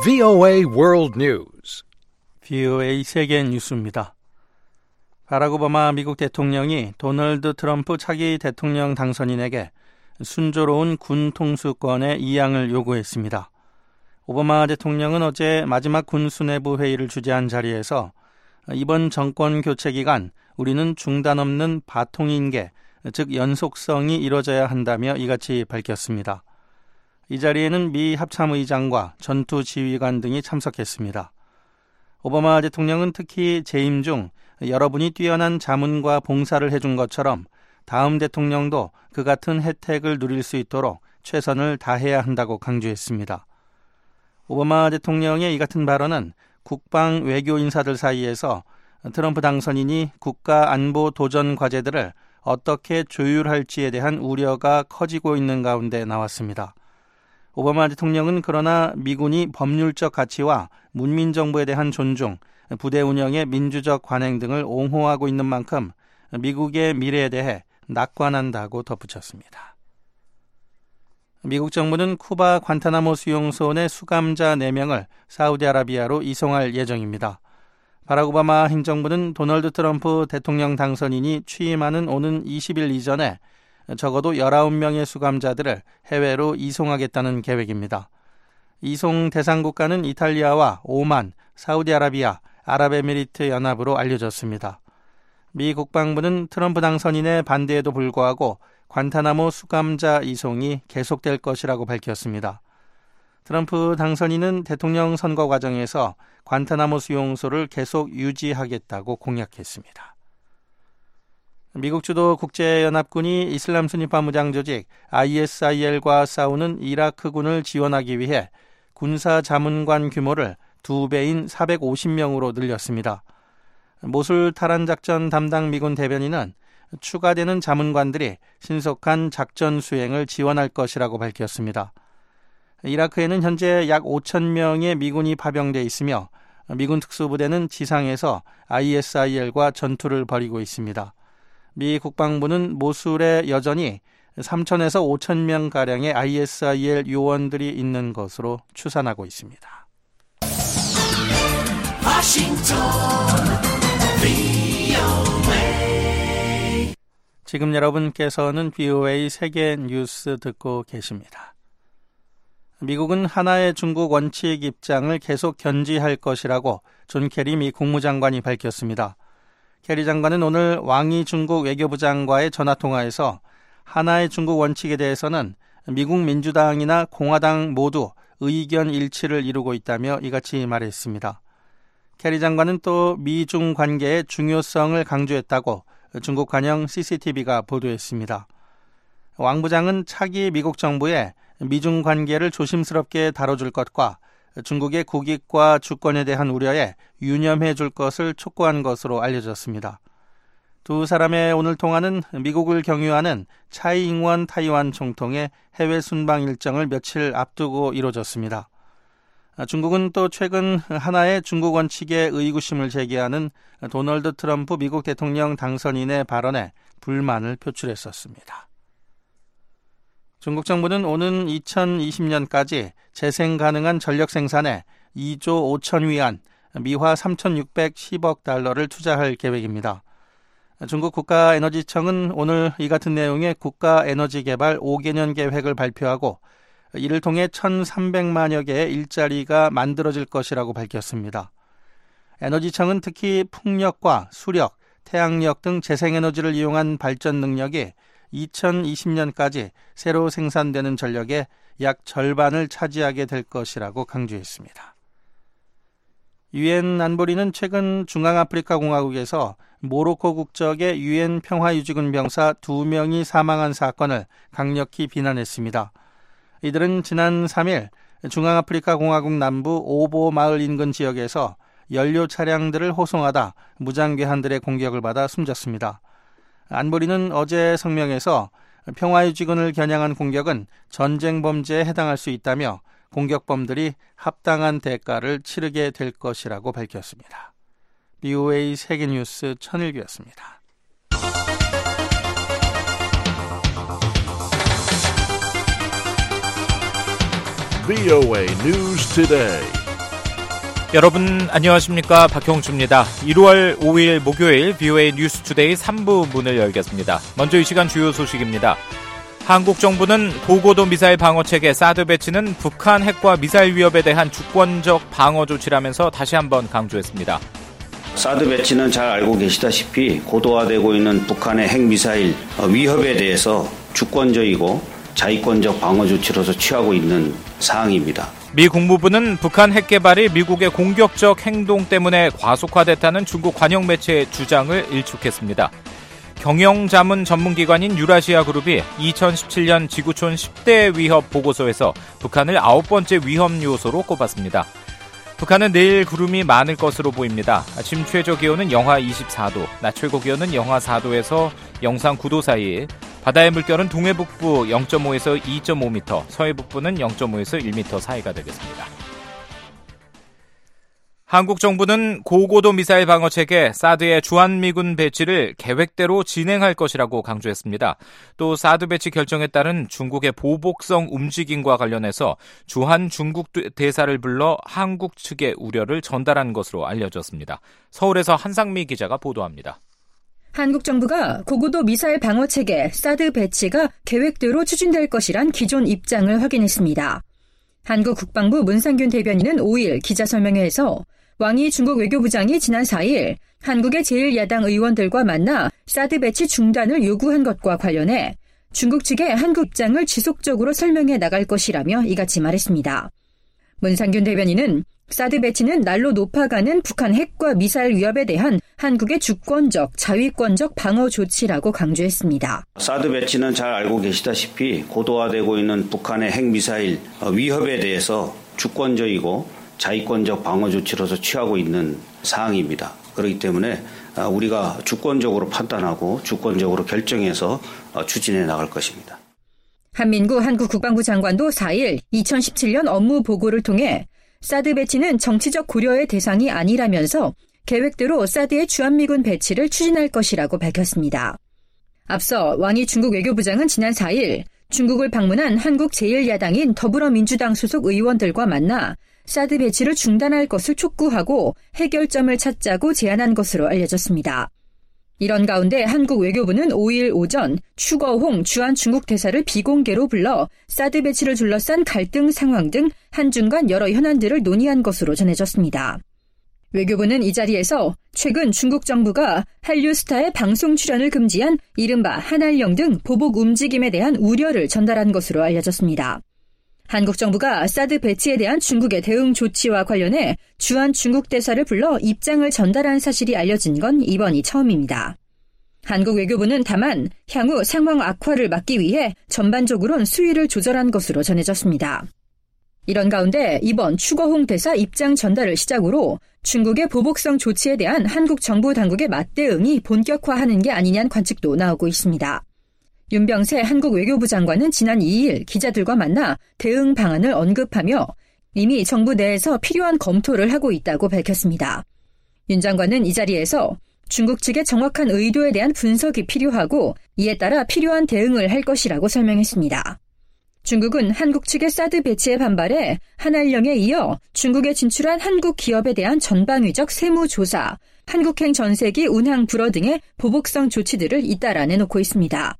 VOA World News. VOA 세계 뉴스입니다. 바락 오바마 미국 대통령이 도널드 트럼프 차기 대통령 당선인에게 순조로운 군 통수권의 이양을 요구했습니다. 오바마 대통령은 어제 마지막 군 수뇌부 회의를 주재한 자리에서 이번 정권 교체 기간 우리는 중단 없는 바통인계, 즉 연속성이 이뤄져야 한다며 이같이 밝혔습니다. 이 자리에는 미 합참의장과 전투 지휘관 등이 참석했습니다. 오바마 대통령은 특히 재임 중 여러분이 뛰어난 자문과 봉사를 해준 것처럼 다음 대통령도 그 같은 혜택을 누릴 수 있도록 최선을 다해야 한다고 강조했습니다. 오바마 대통령의 이 같은 발언은 국방 외교 인사들 사이에서 트럼프 당선인이 국가 안보 도전 과제들을 어떻게 조율할지에 대한 우려가 커지고 있는 가운데 나왔습니다. 오바마 대통령은 그러나 미군이 법률적 가치와 문민정부에 대한 존중, 부대 운영의 민주적 관행 등을 옹호하고 있는 만큼 미국의 미래에 대해 낙관한다고 덧붙였습니다. 미국 정부는 쿠바 관타나모 수용소 내 수감자 4명을 사우디아라비아로 이송할 예정입니다. 바락 오바마 행정부는 도널드 트럼프 대통령 당선인이 취임하는 오는 20일 이전에 적어도 19명의 수감자들을 해외로 이송하겠다는 계획입니다. 이송 대상 국가는 이탈리아와 오만, 사우디아라비아, 아랍에미리트 연합으로 알려졌습니다. 미 국방부는 트럼프 당선인의 반대에도 불구하고 관타나모 수감자 이송이 계속될 것이라고 밝혔습니다. 트럼프 당선인은 대통령 선거 과정에서 관타나모 수용소를 계속 유지하겠다고 공약했습니다. 미국 주도 국제연합군이 이슬람 순위파 무장 조직 ISIL과 싸우는 이라크군을 지원하기 위해 군사 자문관 규모를 2배인 450명으로 늘렸습니다. 모술 탈환 작전 담당 미군 대변인은 추가되는 자문관들이 신속한 작전 수행을 지원할 것이라고 밝혔습니다. 이라크에는 현재 약 5,000명의 미군이 파병돼 있으며 미군 특수부대는 지상에서 ISIL과 전투를 벌이고 있습니다. 미 국방부는 모술에 여전히 3,000에서 5,000명가량의 ISIL 요원들이 있는 것으로 추산하고 있습니다. 지금 여러분께서는 VOA 세계 뉴스 듣고 계십니다. 미국은 하나의 중국 원칙 입장을 계속 견지할 것이라고 존 케리 미 국무장관이 밝혔습니다. 케리 장관은 오늘 왕이 중국 외교부장과의 전화통화에서 하나의 중국 원칙에 대해서는 미국 민주당이나 공화당 모두 의견 일치를 이루고 있다며 이같이 말했습니다. 케리 장관은 또 미중 관계의 중요성을 강조했다고 중국 관영 CCTV가 보도했습니다. 왕 부장은 차기 미국 정부에 미중 관계를 조심스럽게 다뤄줄 것과 중국의 국익과 주권에 대한 우려에 유념해 줄 것을 촉구한 것으로 알려졌습니다. 두 사람의 오늘 통화는 미국을 경유하는 차이 잉원 타이완 총통의 해외 순방 일정을 며칠 앞두고 이루어졌습니다. 중국은 또 최근 하나의 중국 원칙에 의구심을 제기하는 도널드 트럼프 미국 대통령 당선인의 발언에 불만을 표출했었습니다. 중국 정부는 오는 2020년까지 재생 가능한 전력 생산에 2조 5천 위안, 미화 3,610억 달러를 투자할 계획입니다. 중국 국가에너지청은 오늘 이 같은 내용의 국가에너지개발 5개년 계획을 발표하고 이를 통해 1,300만여 개의 일자리가 만들어질 것이라고 밝혔습니다. 에너지청은 특히 풍력과 수력, 태양력 등 재생에너지를 이용한 발전 능력이 2020년까지 새로 생산되는 전력의 약 절반을 차지하게 될 것이라고 강조했습니다. 유엔 안보리는 최근 중앙아프리카 공화국에서 모로코 국적의 유엔 평화유지군 병사 2명이 사망한 사건을 강력히 비난했습니다. 이들은 지난 3일 중앙아프리카 공화국 남부 오보 마을 인근 지역에서 연료 차량들을 호송하다 무장괴한들의 공격을 받아 숨졌습니다. 안보리는 어제 성명에서 평화유지군을 겨냥한 공격은 전쟁 범죄에 해당할 수 있다며 공격범들이 합당한 대가를 치르게 될 것이라고 밝혔습니다. VOA 세계뉴스 천일규였습니다. VOA News Today. 여러분 안녕하십니까, 박형주입니다. 1월 5일 목요일 VOA 뉴스투데이 3부 문을 열겠습니다. 먼저 이 시간 주요 소식입니다. 한국 정부는 고고도 미사일 방어체계 사드 배치는 북한 핵과 미사일 위협에 대한 주권적 방어 조치라면서 다시 한번 강조했습니다. 사드 배치는 잘 알고 계시다시피 고도화되고 있는 북한의 핵미사일 위협에 대해서 주권적이고 자위권적 방어 조치로서 취하고 있는 사항입니다. 미 국무부는 북한 핵 개발이 미국의 공격적 행동 때문에 과속화됐다는 중국 관영 매체의 주장을 일축했습니다. 경영자문 전문기관인 유라시아 그룹이 2017년 지구촌 10대 위협 보고서에서 북한을 9번째 위험 요소로 꼽았습니다. 북한은 내일 구름이 많을 것으로 보입니다. 아침 최저 기온은 영하 24도, 낮 최고 기온은 영하 4도에서 영상 9도 사이, 바다의 물결은 동해 북부 0.5에서 2.5m, 서해 북부는 0.5에서 1m 사이가 되겠습니다. 한국 정부는 고고도 미사일 방어체계 사드의 주한미군 배치를 계획대로 진행할 것이라고 강조했습니다. 또 사드 배치 결정에 따른 중국의 보복성 움직임과 관련해서 주한 중국 대사를 불러 한국 측의 우려를 전달한 것으로 알려졌습니다. 서울에서 한상미 기자가 보도합니다. 한국 정부가 고고도 미사일 방어체계 사드 배치가 계획대로 추진될 것이란 기존 입장을 확인했습니다. 한국 국방부 문상균 대변인은 5일 기자설명회에서 왕이 중국 외교부장이 지난 4일 한국의 제1야당 의원들과 만나 사드 배치 중단을 요구한 것과 관련해 중국 측에 한국 입장을 지속적으로 설명해 나갈 것이라며 이같이 말했습니다. 문상균 대변인은 사드 배치는 날로 높아가는 북한 핵과 미사일 위협에 대한 한국의 주권적, 자위권적 방어 조치라고 강조했습니다. 사드 배치는 잘 알고 계시다시피 고도화되고 있는 북한의 핵미사일 위협에 대해서 주권적이고 자위권적 방어 조치로서 취하고 있는 사항입니다. 그렇기 때문에 우리가 주권적으로 판단하고 주권적으로 결정해서 추진해 나갈 것입니다. 한민구 한국 국방부 장관도 4일 2017년 업무 보고를 통해 사드 배치는 정치적 고려의 대상이 아니라면서 계획대로 사드의 주한미군 배치를 추진할 것이라고 밝혔습니다. 앞서 왕이 중국 외교부장은 지난 4일 중국을 방문한 한국 제1야당인 더불어민주당 소속 의원들과 만나 사드 배치를 중단할 것을 촉구하고 해결점을 찾자고 제안한 것으로 알려졌습니다. 이런 가운데 한국 외교부는 5일 오전 추거홍 주한 중국 대사를 비공개로 불러 사드 배치를 둘러싼 갈등 상황 등 한중 간 여러 현안들을 논의한 것으로 전해졌습니다. 외교부는 이 자리에서 최근 중국 정부가 한류스타의 방송 출연을 금지한 이른바 한알령 등 보복 움직임에 대한 우려를 전달한 것으로 알려졌습니다. 한국 정부가 사드 배치에 대한 중국의 대응 조치와 관련해 주한 중국 대사를 불러 입장을 전달한 사실이 알려진 건 이번이 처음입니다. 한국 외교부는 다만 향후 상황 악화를 막기 위해 전반적으로는 수위를 조절한 것으로 전해졌습니다. 이런 가운데 이번 추거홍 대사 입장 전달을 시작으로 중국의 보복성 조치에 대한 한국 정부 당국의 맞대응이 본격화하는 게 아니냐는 관측도 나오고 있습니다. 윤병세 한국 외교부 장관은 지난 2일 기자들과 만나 대응 방안을 언급하며 이미 정부 내에서 필요한 검토를 하고 있다고 밝혔습니다. 윤 장관은 이 자리에서 중국 측의 정확한 의도에 대한 분석이 필요하고 이에 따라 필요한 대응을 할 것이라고 설명했습니다. 중국은 한국 측의 사드 배치에 반발해 한알령에 이어 중국에 진출한 한국 기업에 대한 전방위적 세무조사, 한국행 전세기 운항 불허 등의 보복성 조치들을 잇따라 내놓고 있습니다.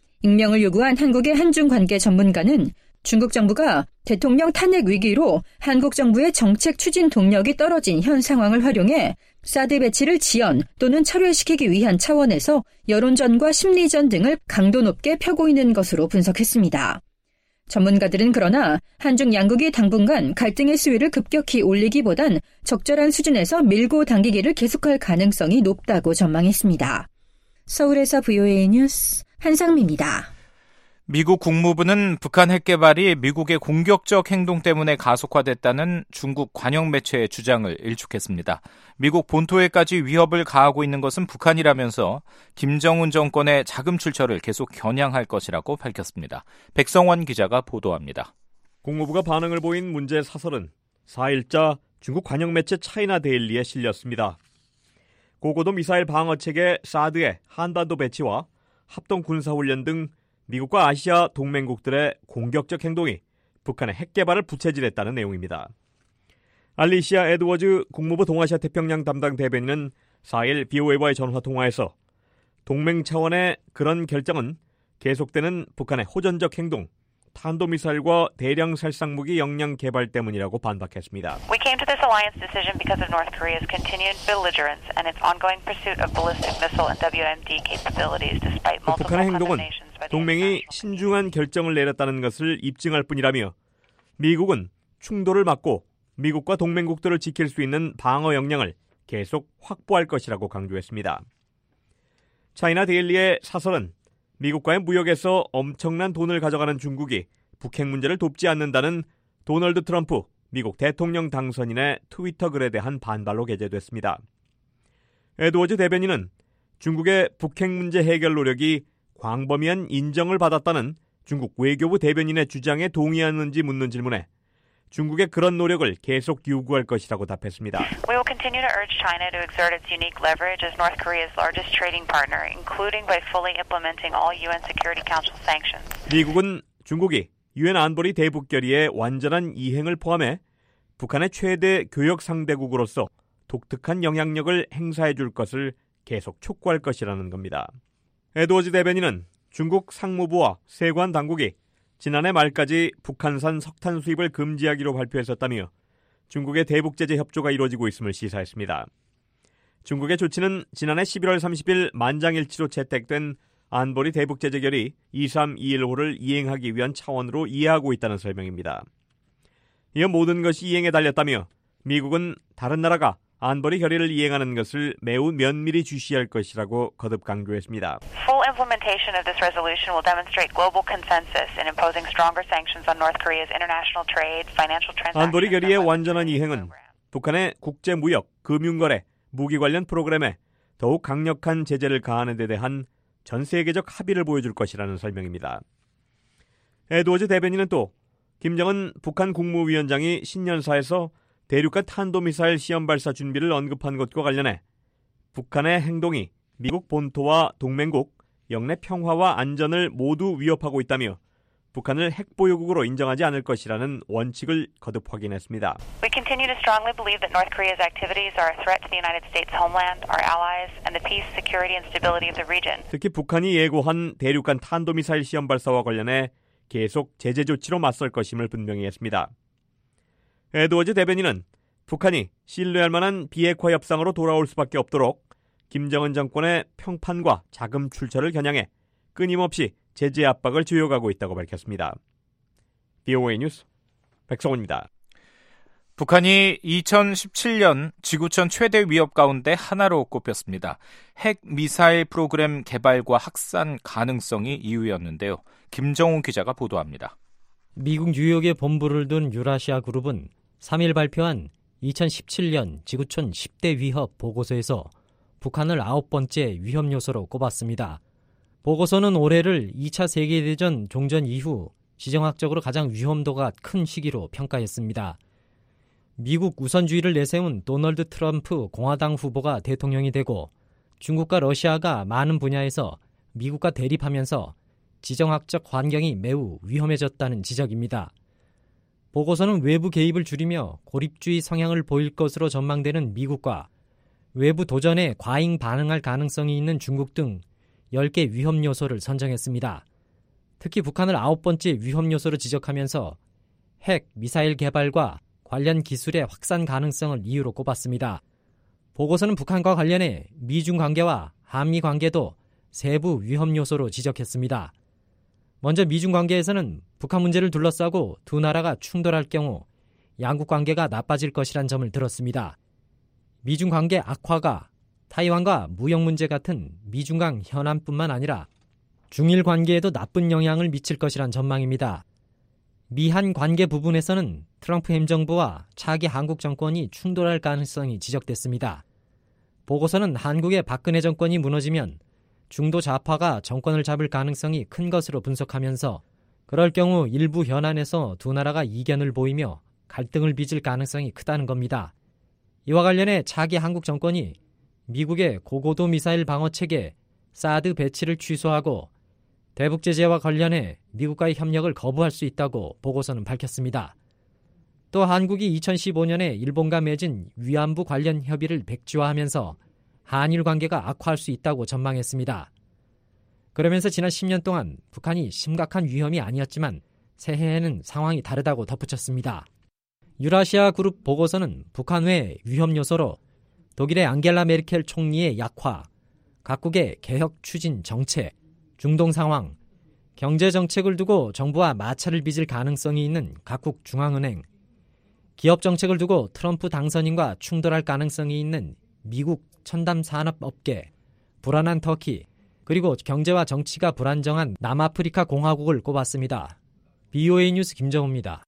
익명을 요구한 한국의 한중 관계 전문가는 중국 정부가 대통령 탄핵 위기로 한국 정부의 정책 추진 동력이 떨어진 현 상황을 활용해 사드 배치를 지연 또는 철회시키기 위한 차원에서 여론전과 심리전 등을 강도 높게 펴고 있는 것으로 분석했습니다. 전문가들은 그러나 한중 양국이 당분간 갈등의 수위를 급격히 올리기보단 적절한 수준에서 밀고 당기기를 계속할 가능성이 높다고 전망했습니다. 서울에서 VOA 뉴스 한상미입니다. 미국 국무부는 북한 핵 개발이 미국의 공격적 행동 때문에 가속화됐다는 중국 관영 매체의 주장을 일축했습니다. 미국 본토에까지 위협을 가하고 있는 것은 북한이라면서 김정은 정권의 자금 출처를 계속 겨냥할 것이라고 밝혔습니다. 백성원 기자가 보도합니다. 국무부가 반응을 보인 문제 사설은 4일자 중국 관영 매체 차이나 데일리에 실렸습니다. 고고도 미사일 방어체계 사드의 한반도 배치와 합동 군사훈련 등 미국과 아시아 동맹국들의 공격적 행동이 북한의 핵 개발을 부채질했다는 내용입니다. 알리시아 에드워즈 국무부 동아시아 태평양 담당 대변인은 4일 BOA와의 전화통화에서 동맹 차원의 그런 결정은 계속되는 북한의 호전적 행동, 탄도미사일과 대량 살상무기 역량 개발 때문이라고 반박했습니다. We came to this alliance decision because of North Korea's continued belligerence and its ongoing pursuit of ballistic missile and WMD capabilities despite multiple 북한의 행동은 condemnations by the 동맹이 신중한 결정을 내렸다는 것을 입증할 뿐이라며 미국은 충돌을 막고 미국과 동맹국들을 지킬 수 있는 방어 역량을 계속 확보할 것이라고 강조했습니다. 차이나 데일리의 사설은 미국과의 무역에서 엄청난 돈을 가져가는 중국이 북핵 문제를 돕지 않는다는 도널드 트럼프 미국 대통령 당선인의 트위터 글에 대한 반발로 게재됐습니다. 에드워즈 대변인은 중국의 북핵 문제 해결 노력이 광범위한 인정을 받았다는 중국 외교부 대변인의 주장에 동의하는지 묻는 질문에 중국의 그런 노력을 계속 요구할 것이라고 답했습니다. We will continue to urge China to exert its unique leverage as North Korea's largest trading partner, including by fully implementing all UN Security Council sanctions. 미국은 중국이 유엔 안보리 대북 결의의 완전한 이행을 포함해 북한의 최대 교역 상대국으로서 독특한 영향력을 행사해 줄 것을 계속 촉구할 것이라는 겁니다. 에드워즈 대변인은 중국 상무부와 세관 당국이 지난해 말까지 북한산 석탄 수입을 금지하기로 발표했었다며 중국의 대북 제재 협조가 이루어지고 있음을 시사했습니다. 중국의 조치는 지난해 11월 30일 만장일치로 채택된 안보리 대북 제재 결의 2321호를 이행하기 위한 차원으로 이해하고 있다는 설명입니다. 이어 모든 것이 이행에 달렸다며 미국은 다른 나라가 안보리 결의를 이행하는 것을 매우 면밀히 주시할 것이라고 거듭 강조했습니다. Full implementation of this resolution will demonstrate global consensus in imposing stronger sanctions on North Korea's international trade, financial transactions. 안보리 결의의 완전한 이행은 북한의 국제 무역, 금융거래, 무기 관련 프로그램에 더욱 강력한 제재를 가하는 데 대한 전 세계적 합의를 보여줄 것이라는 설명입니다. 에드워즈 대변인은 또 김정은 북한 국무위원장이 신년사에서 대륙간 탄도미사일 시험 발사 준비를 언급한 것과 관련해 북한의 행동이 미국 본토와 동맹국, 영내 평화와 안전을 모두 위협하고 있다며 북한을 핵보유국으로 인정하지 않을 것이라는 원칙을 거듭 확인했습니다. We continue to strongly believe that North Korea's activities are a threat to the United States homeland, our allies, and the peace, security, and stability of the region. 특히 북한이 예고한 대륙간 탄도미사일 시험 발사와 관련해 계속 제재 조치로 맞설 것임을 분명히 했습니다. 에드워즈 대변인은 북한이 신뢰할 만한 비핵화 협상으로 돌아올 수밖에 없도록 김정은 정권의 평판과 자금 출처를 겨냥해 끊임없이 제재 압박을 주요가고 있다고 밝혔습니다. BOA 뉴스 백성훈입니다. 북한이 2017년 지구촌 최대 위협 가운데 하나로 꼽혔습니다. 핵 미사일 프로그램 개발과 확산 가능성이 이유였는데요. 김정우 기자가 보도합니다. 미국 뉴욕에 본부를 둔 유라시아 그룹은 3일 발표한 2017년 지구촌 10대 위협 보고서에서 북한을 9번째 위협 요소로 꼽았습니다. 보고서는 올해를 2차 세계대전 종전 이후 지정학적으로 가장 위험도가 큰 시기로 평가했습니다. 미국 우선주의를 내세운 도널드 트럼프 공화당 후보가 대통령이 되고 중국과 러시아가 많은 분야에서 미국과 대립하면서 지정학적 환경이 매우 위험해졌다는 지적입니다. 보고서는 외부 개입을 줄이며 고립주의 성향을 보일 것으로 전망되는 미국과 외부 도전에 과잉 반응할 가능성이 있는 중국 등 10개 위험 요소를 선정했습니다. 특히 북한을 9번째 위험 요소로 지적하면서 핵, 미사일 개발과 관련 기술의 확산 가능성을 이유로 꼽았습니다. 보고서는 북한과 관련해 미중 관계와 한미 관계도 세부 위험 요소로 지적했습니다. 먼저 미중 관계에서는 북한 문제를 둘러싸고 두 나라가 충돌할 경우 양국 관계가 나빠질 것이란 점을 들었습니다. 미중 관계 악화가 타이완과 무역 문제 같은 미중 간 현안뿐만 아니라 중일 관계에도 나쁜 영향을 미칠 것이란 전망입니다. 미한 관계 부분에서는 트럼프 행정부와 차기 한국 정권이 충돌할 가능성이 지적됐습니다. 보고서는 한국의 박근혜 정권이 무너지면 중도 좌파가 정권을 잡을 가능성이 큰 것으로 분석하면서 그럴 경우 일부 현안에서 두 나라가 이견을 보이며 갈등을 빚을 가능성이 크다는 겁니다. 이와 관련해 차기 한국 정권이 미국의 고고도 미사일 방어체계 사드 배치를 취소하고 대북 제재와 관련해 미국과의 협력을 거부할 수 있다고 보고서는 밝혔습니다. 또 한국이 2015년에 일본과 맺은 위안부 관련 협의를 백지화하면서 한일 관계가 악화할 수 있다고 전망했습니다. 그러면서 지난 10년 동안 북한이 심각한 위험이 아니었지만 새해에는 상황이 다르다고 덧붙였습니다. 유라시아 그룹 보고서는 북한 외 위험 요소로 독일의 앙겔라 메르켈 총리의 약화, 각국의 개혁 추진 정책, 중동 상황, 경제 정책을 두고 정부와 마찰을 빚을 가능성이 있는 각국 중앙은행, 기업 정책을 두고 트럼프 당선인과 충돌할 가능성이 있는 미국 첨단 산업업계, 불안한 터키, 그리고 경제와 정치가 불안정한 남아프리카 공화국을 꼽았습니다. BOA 뉴스 김정우입니다.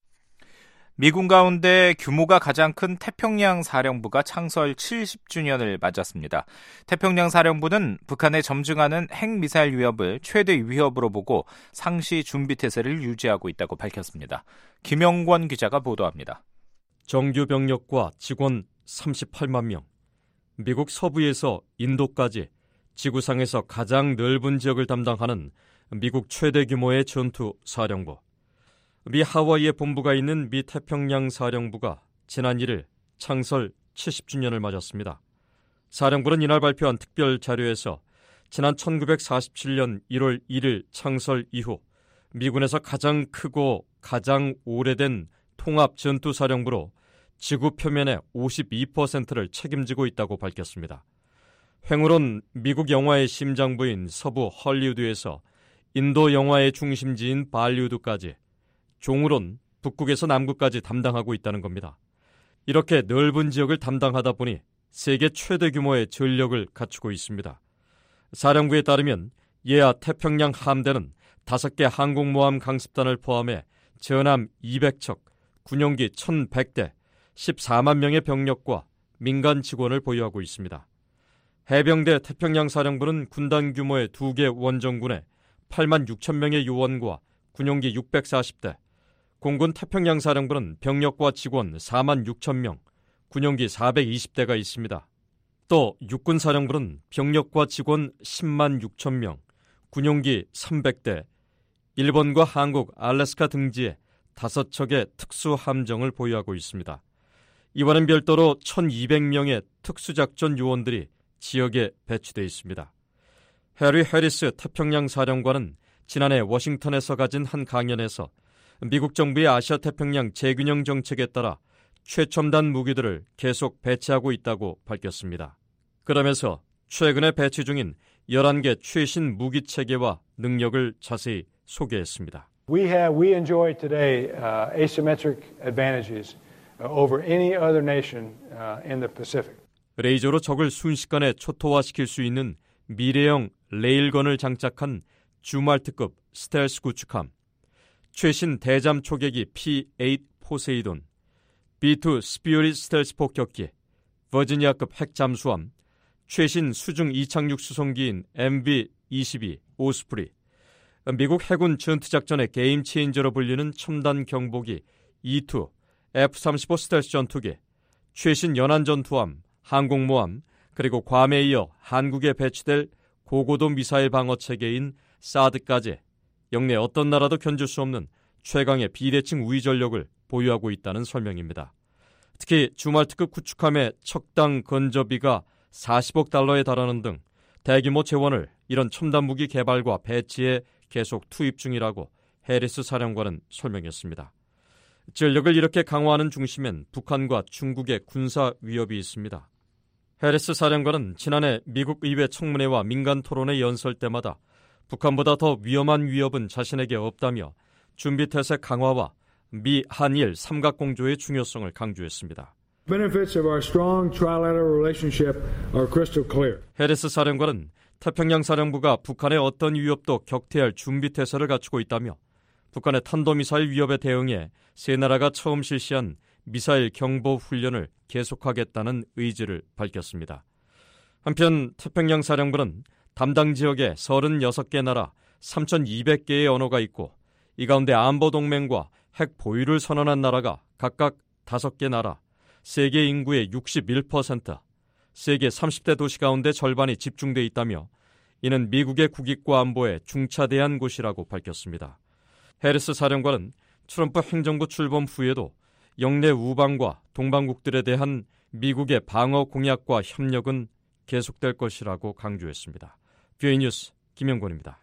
미군 가운데 규모가 가장 큰 태평양 사령부가 창설 70주년을 맞았습니다. 태평양 사령부는 북한에 점증하는 핵미사일 위협을 최대 위협으로 보고 상시 준비 태세를 유지하고 있다고 밝혔습니다. 김영권 기자가 보도합니다. 정규 병력과 직원 38만 명, 미국 서부에서 인도까지 지구상에서 가장 넓은 지역을 담당하는 미국 최대 규모의 전투 사령부. 미 하와이에 본부가 있는 미 태평양 사령부가 지난 1일 창설 70주년을 맞았습니다. 사령부는 이날 발표한 특별 자료에서 지난 1947년 1월 1일 창설 이후 미군에서 가장 크고 가장 오래된 통합 전투 사령부로 지구 표면의 52%를 책임지고 있다고 밝혔습니다. 횡으론 미국 영화의 심장부인 서부 헐리우드에서 인도 영화의 중심지인 발리우드까지, 종으론 북극에서 남극까지 담당하고 있다는 겁니다. 이렇게 넓은 지역을 담당하다 보니 세계 최대 규모의 전력을 갖추고 있습니다. 사령부에 따르면 예하 태평양 함대는 5개 항공모함 강습단을 포함해 전함 200척, 군용기 1100대, 14만 명의 병력과 민간 직원을 보유하고 있습니다. 해병대 태평양 사령부는 군단 규모의 2개 원정군에 8만 6천 명의 요원과 군용기 640대, 공군 태평양 사령부는 병력과 직원 4만 6천 명, 군용기 420대가 있습니다. 또 육군 사령부는 병력과 직원 10만 6천 명, 군용기 300대, 일본과 한국, 알래스카 등지에 5척의 특수 함정을 보유하고 있습니다. 이와는 별도로 1,200명의 특수작전 요원들이 지역에 배치되어 있습니다. 해리 해리스 태평양 사령관은 지난해 워싱턴에서 가진 한 강연에서 미국 정부의 아시아 태평양 재균형 정책에 따라 최첨단 무기들을 계속 배치하고 있다고 밝혔습니다. 그러면서 최근에 배치 중인 11개 최신 무기 체계와 능력을 자세히 소개했습니다. We enjoy today asymmetric advantages over any other nation in the Pacific. 레이저로 적을 순식간에 초토화시킬 수 있는 미래형 레일건을 장착한 주말트급 스텔스 구축함, 최신 대잠 초계기 P-8 포세이돈, B-2 스피릿 스텔스 폭격기, 버지니아급 핵잠수함, 최신 수중 이착륙 수송기인 MB-22 오스프리, 미국 해군 전투작전의 게임 체인저로 불리는 첨단 경보기 E-2 F-35 스텔스 전투기, 최신 연안 전투함, 항공모함, 그리고 괌에 이어 한국에 배치될 고고도 미사일 방어 체계인 사드까지 역내 어떤 나라도 견줄 수 없는 최강의 비대칭 우위 전력을 보유하고 있다는 설명입니다. 특히 주말특급 구축함의 척당 건조비가 40억 달러에 달하는 등 대규모 재원을 이런 첨단 무기 개발과 배치에 계속 투입 중이라고 해리스 사령관은 설명했습니다. 전력을 이렇게 강화하는 중심엔 북한과 중국의 군사 위협이 있습니다. 해리스 사령관은 지난해 미국 의회 청문회와 민간 토론회 연설 때마다 북한보다 더 위험한 위협은 자신에게 없다며 준비태세 강화와 미, 한일 삼각공조의 중요성을 강조했습니다. Benefits of our strong trilateral relationship are crystal clear. 해리스 사령관은 태평양 사령부가 북한의 어떤 위협도 격퇴할 준비태세를 갖추고 있다며 북한의 탄도미사일 위협에 대응해 세 나라가 처음 실시한 미사일 경보 훈련을 계속하겠다는 의지를 밝혔습니다. 한편 태평양 사령부는 담당 지역에 36개 나라 3,200개의 언어가 있고 이 가운데 안보동맹과 핵 보유를 선언한 나라가 각각 5개 나라, 세계 인구의 61%, 세계 30대 도시 가운데 절반이 집중돼 있다며 이는 미국의 국익과 안보에 중차대한 곳이라고 밝혔습니다. 해리스 사령관은 트럼프 행정부 출범 후에도 영내 우방과 동방국들에 대한 미국의 방어 공약과 협력은 계속될 것이라고 강조했습니다. 뷰이 뉴스 김영권입니다.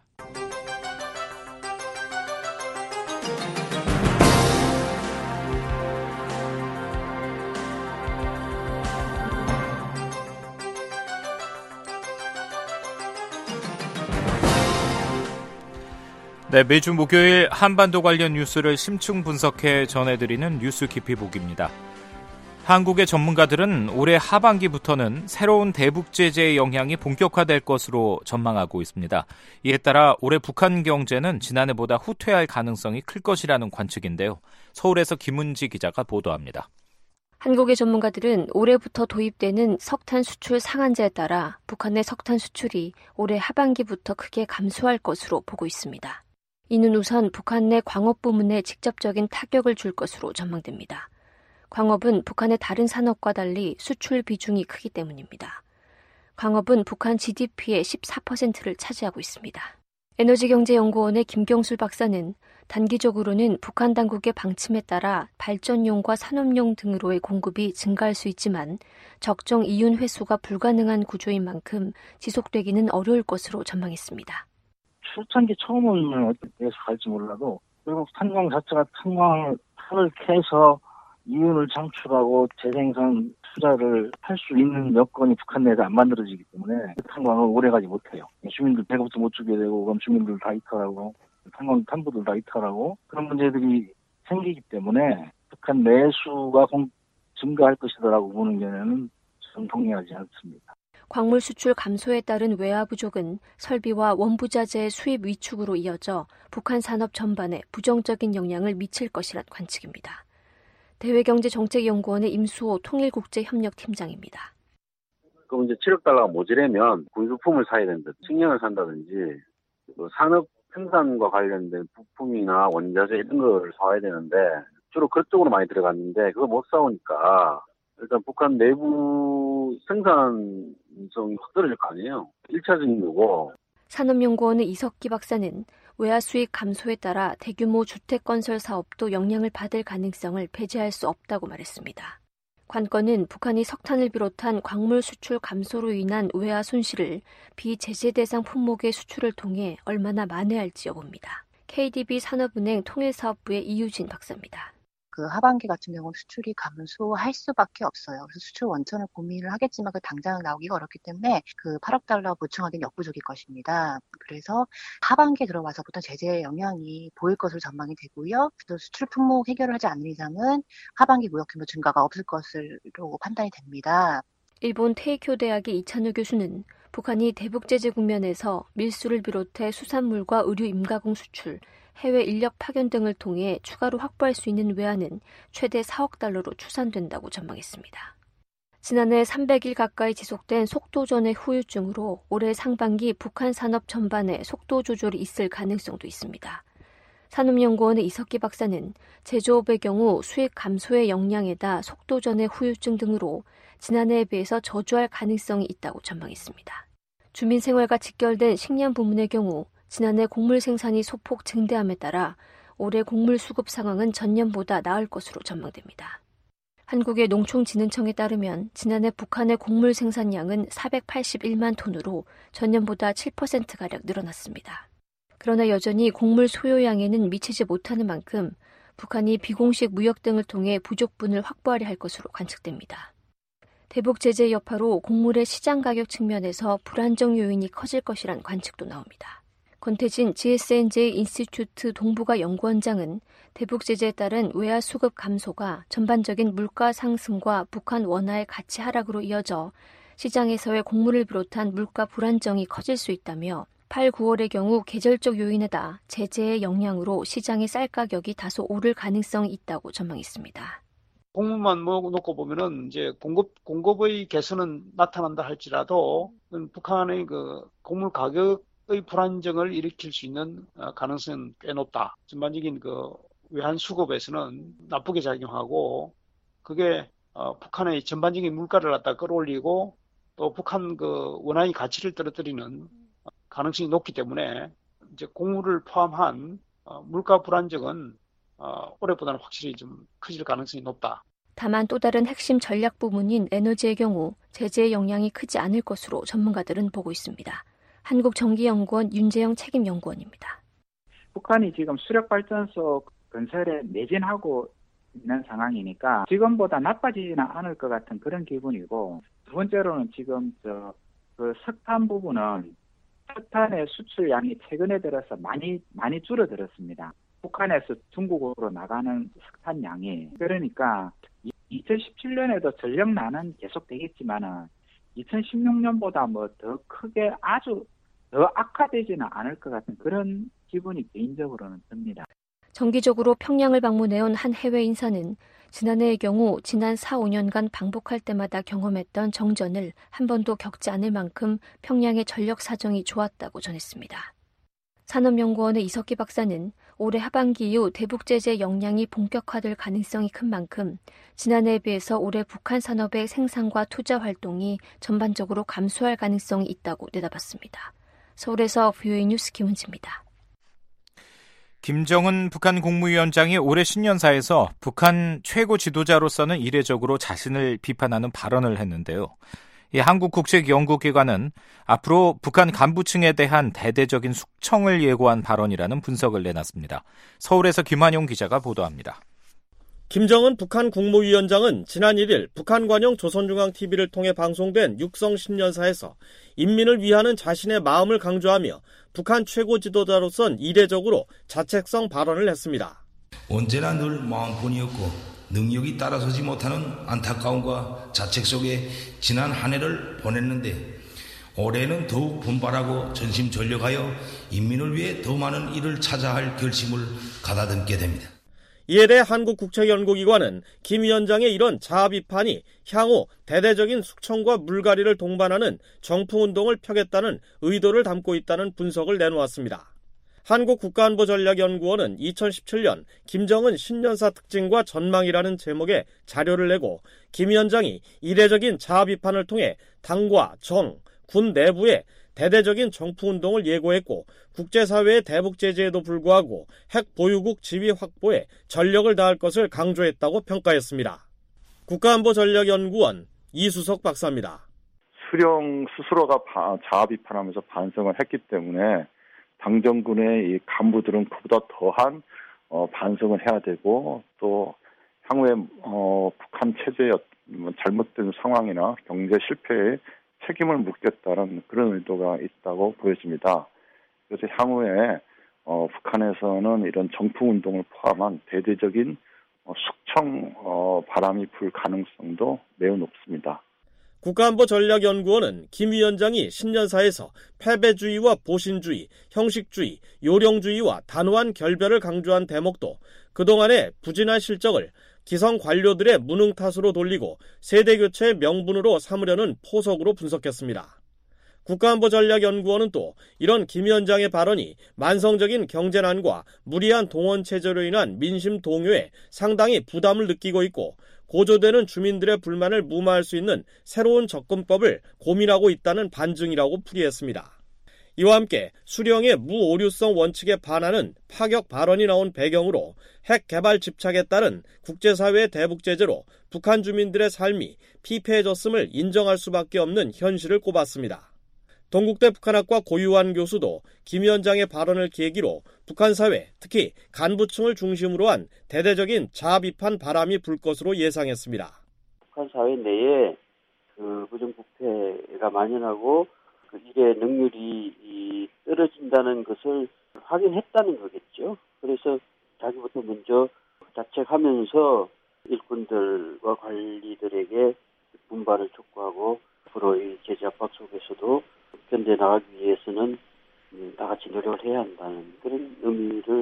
네, 매주 목요일 한반도 관련 뉴스를 심층 분석해 전해드리는 뉴스 깊이 보기입니다. 한국의 전문가들은 올해 하반기부터는 새로운 대북 제재의 영향이 본격화될 것으로 전망하고 있습니다. 이에 따라 올해 북한 경제는 지난해보다 후퇴할 가능성이 클 것이라는 관측인데요. 서울에서 김은지 기자가 보도합니다. 한국의 전문가들은 올해부터 도입되는 석탄 수출 상한제에 따라 북한의 석탄 수출이 올해 하반기부터 크게 감소할 것으로 보고 있습니다. 이는 우선 북한 내 광업 부문에 직접적인 타격을 줄 것으로 전망됩니다. 광업은 북한의 다른 산업과 달리 수출 비중이 크기 때문입니다. 광업은 북한 GDP의 14%를 차지하고 있습니다. 에너지경제연구원의 김경술 박사는 단기적으로는 북한 당국의 방침에 따라 발전용과 산업용 등으로의 공급이 증가할 수 있지만 적정 이윤 회수가 불가능한 구조인 만큼 지속되기는 어려울 것으로 전망했습니다. 초창기 처음은 어떻게 갈지 몰라도 결국 탄광 자체가 탄을 캐서 이윤을 창출하고 재생산 투자를 할 수 있는 여건이 북한 내에서 안 만들어지기 때문에 탄광을 오래가지 못해요. 주민들 배급도 못 주게 되고 그럼 주민들 다 이탈하고 탄광 탄부들 다 이탈하고 그런 문제들이 생기기 때문에 북한 내수가 증가할 것이다라고 보는 견해는 좀 동의하지 않습니다. 광물 수출 감소에 따른 외화 부족은 설비와 원부자재의 수입 위축으로 이어져 북한 산업 전반에 부정적인 영향을 미칠 것이란 관측입니다. 대외경제정책연구원의 임수호 통일국제협력팀장입니다. 그럼 이제 7억 달러가 모자라면 군수품을 사야 된다, 식량을 산다든지 산업 생산과 관련된 부품이나 원자재 이런 걸 사야 되는데 주로 그쪽으로 많이 들어갔는데 그거 못 사오니까 일단 북한 내부 생산성이 확 떨어질 거 아니에요. 1차적인 거고. 산업연구원의 이석기 박사는 외화 수익 감소에 따라 대규모 주택 건설 사업도 영향을 받을 가능성을 배제할 수 없다고 말했습니다. 관건은 북한이 석탄을 비롯한 광물 수출 감소로 인한 외화 손실을 비제재 대상 품목의 수출을 통해 얼마나 만회할지 여부입니다. KDB 산업은행 통일사업부의 이유진 박사입니다. 그 하반기 같은 경우는 수출이 감소할 수밖에 없어요. 그래서 수출 원천을 고민을 하겠지만 그 당장 나오기가 어렵기 때문에 그 8억 달러 보충하기는 역부족일 것입니다. 그래서 하반기에 들어와서부터 제재의 영향이 보일 것으로 전망이 되고요. 또 수출 품목 해결을 하지 않는 이상은 하반기 무역 규모 증가가 없을 것으로 판단이 됩니다. 일본 테이쿄 대학의 이찬우 교수는 북한이 대북 제재 국면에서 밀수를 비롯해 수산물과 의류 임가공 수출, 해외 인력 파견 등을 통해 추가로 확보할 수 있는 외화는 최대 4억 달러로 추산된다고 전망했습니다. 지난해 300일 가까이 지속된 속도전의 후유증으로 올해 상반기 북한 산업 전반에 속도 조절이 있을 가능성도 있습니다. 산업연구원의 이석기 박사는 제조업의 경우 수익 감소의 영향에다 속도전의 후유증 등으로 지난해에 비해서 저조할 가능성이 있다고 전망했습니다. 주민생활과 직결된 식량 부문의 경우 지난해 곡물 생산이 소폭 증대함에 따라 올해 곡물 수급 상황은 전년보다 나을 것으로 전망됩니다. 한국의 농촌진흥청에 따르면 지난해 북한의 곡물 생산량은 481만 톤으로 전년보다 7%가량 늘어났습니다. 그러나 여전히 곡물 소요량에는 미치지 못하는 만큼 북한이 비공식 무역 등을 통해 부족분을 확보하려 할 것으로 관측됩니다. 대북 제재 여파로 곡물의 시장 가격 측면에서 불안정 요인이 커질 것이란 관측도 나옵니다. 권태진 GSNJ 인스티튜트 동북아 연구원장은 대북 제재에 따른 외화 수급 감소가 전반적인 물가 상승과 북한 원화의 가치 하락으로 이어져 시장에서의 곡물을 비롯한 물가 불안정이 커질 수 있다며 8, 9월의 경우 계절적 요인에다 제재의 영향으로 시장의 쌀 가격이 다소 오를 가능성이 있다고 전망했습니다. 곡물만 놓고 보면은 이제 공급의 개선은 나타난다 할지라도 북한의 그 곡물 가격의 불안정을 일으킬 수 있는 가능성은 꽤 높다. 전반적인 그 외환 수급에서는 나쁘게 작용하고 그게 북한의 전반적인 물가를 갖다 끌어올리고 또 북한 그 원화의 가치를 떨어뜨리는 가능성이 높기 때문에 이제 곡물을 포함한 물가 불안정은 올해보다는 확실히 좀 커질 가능성이 높다. 다만 또 다른 핵심 전략 부문인 에너지의 경우 제재의 영향이 크지 않을 것으로 전문가들은 보고 있습니다. 한국전기연구원 윤재영 책임연구원입니다. 북한이 지금 수력발전소 건설에 매진하고 있는 상황이니까 지금보다 나빠지지는 않을 것 같은 그런 기분이고, 두 번째로는 지금 그 석탄 부분은 석탄의 수출량이 최근에 들어서 많이 줄어들었습니다. 북한에서 중국으로 나가는 석탄량이. 그러니까 2017년에도 전력난은 계속되겠지만은 2016년보다 뭐 더 크게 아주 더 악화되지는 않을 것 같은 그런 기분이 개인적으로는 듭니다. 정기적으로 평양을 방문해온 한 해외 인사는 지난해의 경우 지난 4, 5년간 방북할 때마다 경험했던 정전을 한 번도 겪지 않을 만큼 평양의 전력 사정이 좋았다고 전했습니다. 산업연구원의 이석기 박사는 올해 하반기 이후 대북 제재 역량이 본격화될 가능성이 큰 만큼 지난해에 비해서 올해 북한 산업의 생산과 투자 활동이 전반적으로 감소할 가능성이 있다고 내다봤습니다. 서울에서 VOA 뉴스 김은지입니다. 김정은 북한 국무위원장이 올해 신년사에서 북한 최고 지도자로서는 이례적으로 자신을 비판하는 발언을 했는데요. 이 한국국책연구기관은 앞으로 북한 간부층에 대한 대대적인 숙청을 예고한 발언이라는 분석을 내놨습니다. 서울에서 김한용 기자가 보도합니다. 김정은 북한 국무위원장은 지난 1일 북한 관영 조선중앙TV를 통해 방송된 육성 신년사에서 인민을 위하는 자신의 마음을 강조하며 북한 최고 지도자로선 이례적으로 자책성 발언을 했습니다. 언제나 늘 마음뿐이었고 능력이 따라서지 못하는 안타까움과 자책 속에 지난 한 해를 보냈는데 올해는 더욱 분발하고 전심전력하여 인민을 위해 더 많은 일을 찾아 할 결심을 가다듬게 됩니다. 이에 대해 한국국책연구기관은 김 위원장의 이런 자아 비판이 향후 대대적인 숙청과 물갈이를 동반하는 정풍운동을 펴겠다는 의도를 담고 있다는 분석을 내놓았습니다. 한국국가안보전략연구원은 2017년 김정은 신년사 특징과 전망이라는 제목의 자료를 내고 김 위원장이 이례적인 자아 비판을 통해 당과 정, 군 내부에 대대적인 정풍운동을 예고했고 국제사회의 대북 제재에도 불구하고 핵 보유국 지위 확보에 전력을 다할 것을 강조했다고 평가했습니다. 국가안보전략연구원 이수석 박사입니다. 수령 스스로가 자아 비판하면서 반성을 했기 때문에 당정군의 이 간부들은 그보다 더한 반성을 해야 되고 또 향후에 북한 체제의 잘못된 상황이나 경제 실패에 책임을 묻겠다는 그런 의도가 있다고 보여집니다. 그래서 향후에 북한에서는 이런 정풍운동을 포함한 대대적인 숙청 바람이 불 가능성도 매우 높습니다. 국가안보전략연구원은 김 위원장이 신년사에서 패배주의와 보신주의, 형식주의, 요령주의와 단호한 결별을 강조한 대목도 그동안의 부진한 실적을 기성 관료들의 무능 탓으로 돌리고 세대교체의 명분으로 삼으려는 포석으로 분석했습니다. 국가안보전략연구원은 또 이런 김 위원장의 발언이 만성적인 경제난과 무리한 동원체제로 인한 민심 동요에 상당히 부담을 느끼고 있고 고조되는 주민들의 불만을 무마할 수 있는 새로운 접근법을 고민하고 있다는 반증이라고 풀이했습니다. 이와 함께 수령의 무오류성 원칙에 반하는 파격 발언이 나온 배경으로 핵 개발 집착에 따른 국제사회의 대북 제재로 북한 주민들의 삶이 피폐해졌음을 인정할 수밖에 없는 현실을 꼽았습니다. 동국대 북한학과 고유한 교수도 김 위원장의 발언을 계기로 북한 사회, 특히 간부층을 중심으로 한 대대적인 자아 비판 바람이 불 것으로 예상했습니다. 북한 사회 내에 그 부정부패가 만연하고 그 일의 능률이 떨어진다는 것을 확인했다는 거겠죠. 그래서 자기부터 먼저 자책하면서 일꾼들과 관리들에게 분발을 촉구하고 앞으로 이 제재 압박 속에서도 견뎌나가기 위해서는 다 같이 노력을 해야 한다는 그런 의미를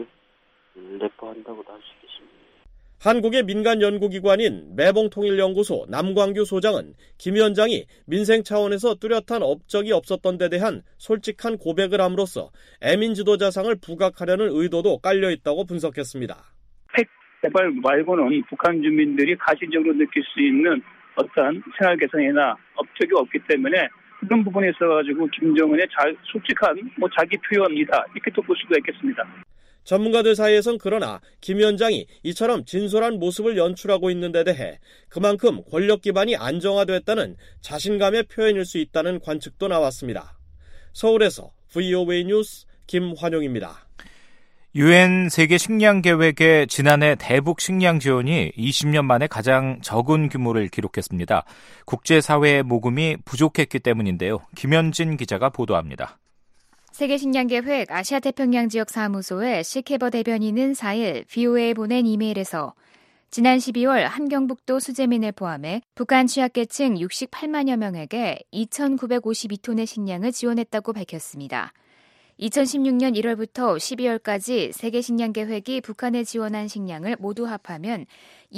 내포한다고도 할 수 있겠습니다. 한국의 민간 연구기관인 매봉통일연구소 남광규 소장은 김 위원장이 민생 차원에서 뚜렷한 업적이 없었던 데 대한 솔직한 고백을 함으로써 애민 지도자상을 부각하려는 의도도 깔려있다고 분석했습니다. 핵 개발 말고는 북한 주민들이 가시적으로 느낄 수 있는 어떤 생활 개선이나 업적이 없기 때문에 그런 부분에 있어가지고 김정은의 솔직한 자기 표현이다 이렇게 또 볼 수가 있겠습니다. 전문가들 사이에선 그러나 김 위원장이 이처럼 진솔한 모습을 연출하고 있는 데 대해 그만큼 권력 기반이 안정화됐다는 자신감의 표현일 수 있다는 관측도 나왔습니다. 서울에서 VOA 뉴스 김환용입니다. 유엔 세계 식량 계획의 지난해 대북 식량 지원이 20년 만에 가장 적은 규모를 기록했습니다. 국제사회의 모금이 부족했기 때문인데요. 김현진 기자가 보도합니다. 세계식량계획 아시아태평양 지역 사무소의 시케버 대변인은 4일 VOA에 보낸 이메일에서 지난 12월 함경북도 수재민을 포함해 북한 취약계층 68만여 명에게 2,952톤의 식량을 지원했다고 밝혔습니다. 2016년 1월부터 12월까지 세계식량계획이 북한에 지원한 식량을 모두 합하면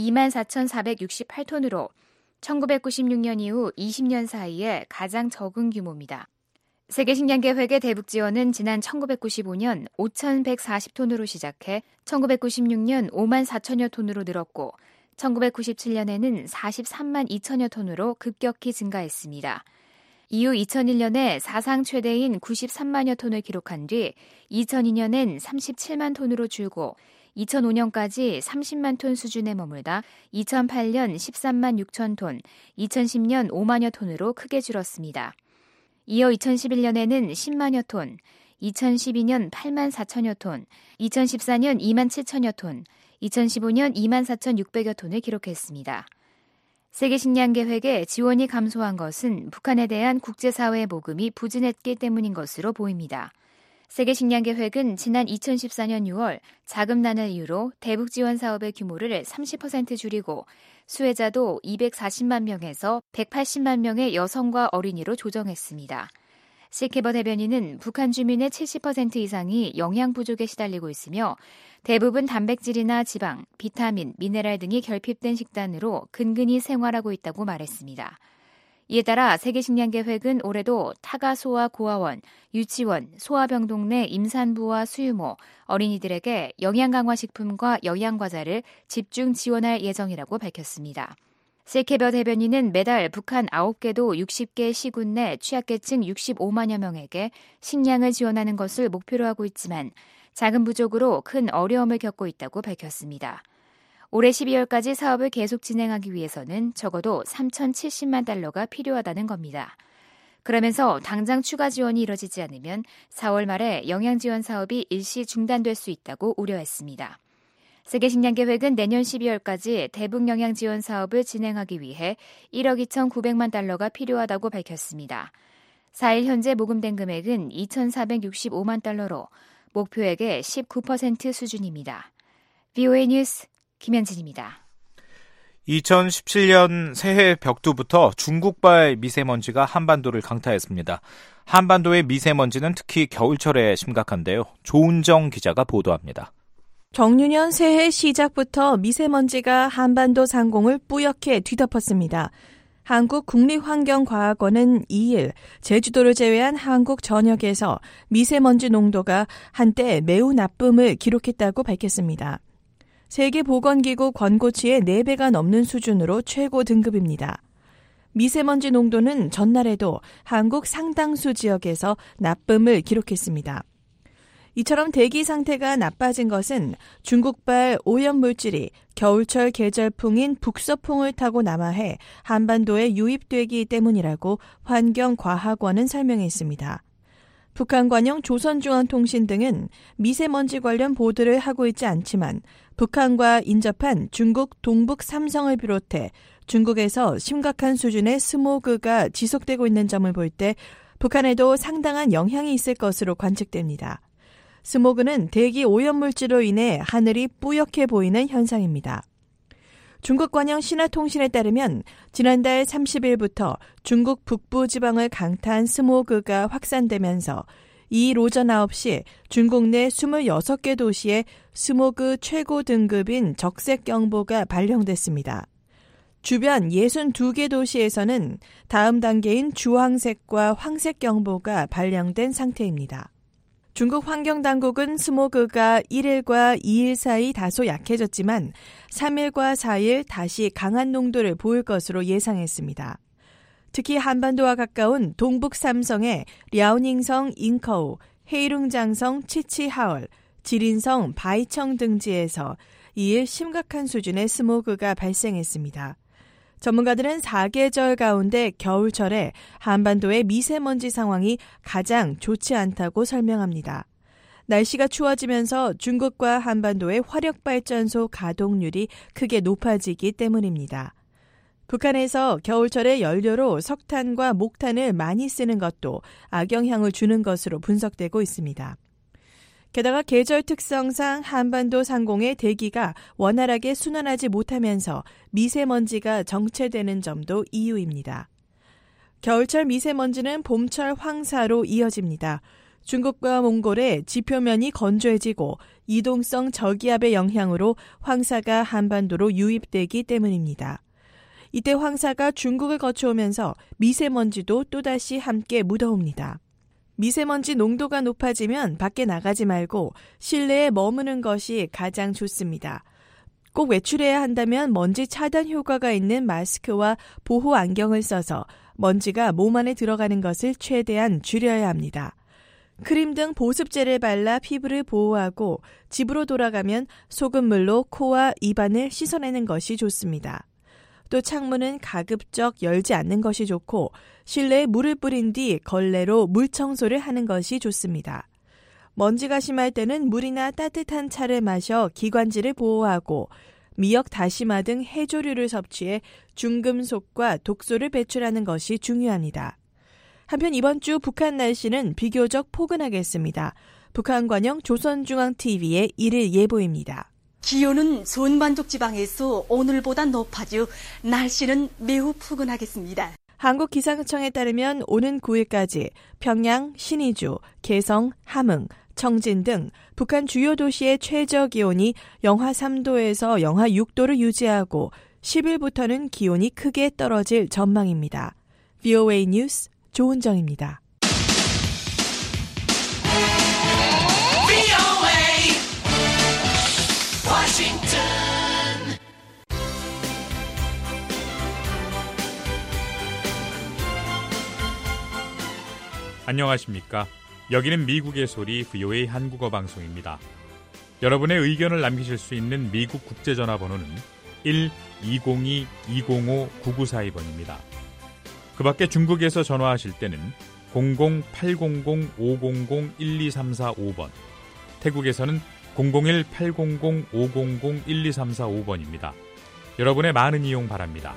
24,468톤으로 1996년 이후 20년 사이에 가장 적은 규모입니다. 세계식량계획의 대북 지원은 지난 1995년 5,140톤으로 시작해 1996년 5만 4천여 톤으로 늘었고 1997년에는 43만 2천여 톤으로 급격히 증가했습니다. 이후 2001년에 사상 최대인 93만여 톤을 기록한 뒤 2002년엔 37만 톤으로 줄고 2005년까지 30만 톤 수준에 머물다 2008년 13만 6천 톤, 2010년 5만여 톤으로 크게 줄었습니다. 이어 2011년에는 10만여 톤, 2012년 8만 4천여 톤, 2014년 2만 7천여 톤, 2015년 2만 4,600여 톤을 기록했습니다. 세계식량계획에 지원이 감소한 것은 북한에 대한 국제사회의 모금이 부진했기 때문인 것으로 보입니다. 세계식량계획은 지난 2014년 6월 자금난을 이유로 대북 지원 사업의 규모를 30% 줄이고 수혜자도 240만 명에서 180만 명의 여성과 어린이로 조정했습니다. 시케버 대변인은 북한 주민의 70% 이상이 영양 부족에 시달리고 있으며 대부분 단백질이나 지방, 비타민, 미네랄 등이 결핍된 식단으로 근근히 생활하고 있다고 말했습니다. 이에 따라 세계식량계획은 올해도 타가소와 고아원, 유치원, 소아병동 내 임산부와 수유모, 어린이들에게 영양강화식품과 영양과자를 집중 지원할 예정이라고 밝혔습니다. 시케버 대변인은 매달 북한 9개도 60개 시군 내 취약계층 65만여 명에게 식량을 지원하는 것을 목표로 하고 있지만 자금 부족으로 큰 어려움을 겪고 있다고 밝혔습니다. 올해 12월까지 사업을 계속 진행하기 위해서는 적어도 3,070만 달러가 필요하다는 겁니다. 그러면서 당장 추가 지원이 이뤄지지 않으면 4월 말에 영양지원 사업이 일시 중단될 수 있다고 우려했습니다. 세계식량계획은 내년 12월까지 대북 영양지원 사업을 진행하기 위해 1억 2,900만 달러가 필요하다고 밝혔습니다. 4일 현재 모금된 금액은 2,465만 달러로 목표액의 19% 수준입니다. VOA 뉴스 김현진입니다. 2017년 새해 벽두부터 중국발 미세먼지가 한반도를 강타했습니다. 한반도의 미세먼지는 특히 겨울철에 심각한데요. 조은정 기자가 보도합니다. 정유년 새해 시작부터 미세먼지가 한반도 상공을 뿌옇게 뒤덮었습니다. 한국국립환경과학원은 2일 제주도를 제외한 한국 전역에서 미세먼지 농도가 한때 매우 나쁨을 기록했다고 밝혔습니다. 세계보건기구 권고치의 4배가 넘는 수준으로 최고 등급입니다. 미세먼지 농도는 전날에도 한국 상당수 지역에서 나쁨을 기록했습니다. 이처럼 대기 상태가 나빠진 것은 중국발 오염물질이 겨울철 계절풍인 북서풍을 타고 남하해 한반도에 유입되기 때문이라고 환경과학원은 설명했습니다. 북한관영 조선중앙통신 등은 미세먼지 관련 보도를 하고 있지 않지만 북한과 인접한 중국 동북 삼성을 비롯해 중국에서 심각한 수준의 스모그가 지속되고 있는 점을 볼 때 북한에도 상당한 영향이 있을 것으로 관측됩니다. 스모그는 대기 오염물질로 인해 하늘이 뿌옇게 보이는 현상입니다. 중국 관영 신화통신에 따르면 지난달 30일부터 중국 북부 지방을 강타한 스모그가 확산되면서 2일 오전 9시 중국 내 26개 도시에 스모그 최고 등급인 적색경보가 발령됐습니다. 주변 62개 도시에서는 다음 단계인 주황색과 황색경보가 발령된 상태입니다. 중국 환경당국은 스모그가 1일과 2일 사이 다소 약해졌지만 3일과 4일 다시 강한 농도를 보일 것으로 예상했습니다. 특히 한반도와 가까운 동북 삼성의 랴오닝성 잉커우, 헤이룽장성 치치하얼, 지린성 바이청 등지에서 2일 심각한 수준의 스모그가 발생했습니다. 전문가들은 4계절 가운데 겨울철에 한반도의 미세먼지 상황이 가장 좋지 않다고 설명합니다. 날씨가 추워지면서 중국과 한반도의 화력발전소 가동률이 크게 높아지기 때문입니다. 북한에서 겨울철에 연료로 석탄과 목탄을 많이 쓰는 것도 악영향을 주는 것으로 분석되고 있습니다. 게다가 계절 특성상 한반도 상공의 대기가 원활하게 순환하지 못하면서 미세먼지가 정체되는 점도 이유입니다. 겨울철 미세먼지는 봄철 황사로 이어집니다. 중국과 몽골의 지표면이 건조해지고 이동성 저기압의 영향으로 황사가 한반도로 유입되기 때문입니다. 이때 황사가 중국을 거쳐오면서 미세먼지도 또다시 함께 묻어옵니다. 미세먼지 농도가 높아지면 밖에 나가지 말고 실내에 머무는 것이 가장 좋습니다. 꼭 외출해야 한다면 먼지 차단 효과가 있는 마스크와 보호 안경을 써서 먼지가 몸 안에 들어가는 것을 최대한 줄여야 합니다. 크림 등 보습제를 발라 피부를 보호하고 집으로 돌아가면 소금물로 코와 입안을 씻어내는 것이 좋습니다. 또 창문은 가급적 열지 않는 것이 좋고 실내에 물을 뿌린 뒤 걸레로 물 청소를 하는 것이 좋습니다. 먼지가 심할 때는 물이나 따뜻한 차를 마셔 기관지를 보호하고 미역 다시마 등 해조류를 섭취해 중금속과 독소를 배출하는 것이 중요합니다. 한편 이번 주 북한 날씨는 비교적 포근하겠습니다. 북한관영 조선중앙TV의 1일 예보입니다. 기온은 손반독 지방에서 오늘보다 높아져 날씨는 매우 푸근하겠습니다. 한국기상청에 따르면 오는 9일까지 평양, 신의주, 개성, 함흥, 청진 등 북한 주요 도시의 최저 기온이 영하 3도에서 영하 6도를 유지하고 10일부터는 기온이 크게 떨어질 전망입니다. VOA 뉴스 조은정입니다. 안녕하십니까? 여기는 미국의 소리 VOA 한국어 방송입니다. 여러분의 의견을 남기실 수 있는 미국 국제전화번호는 1-202-205-9942번입니다. 그 밖에 중국에서 전화하실 때는 00-800-500-12345번, 태국에서는 001-800-500-12345번입니다. 여러분의 많은 이용 바랍니다.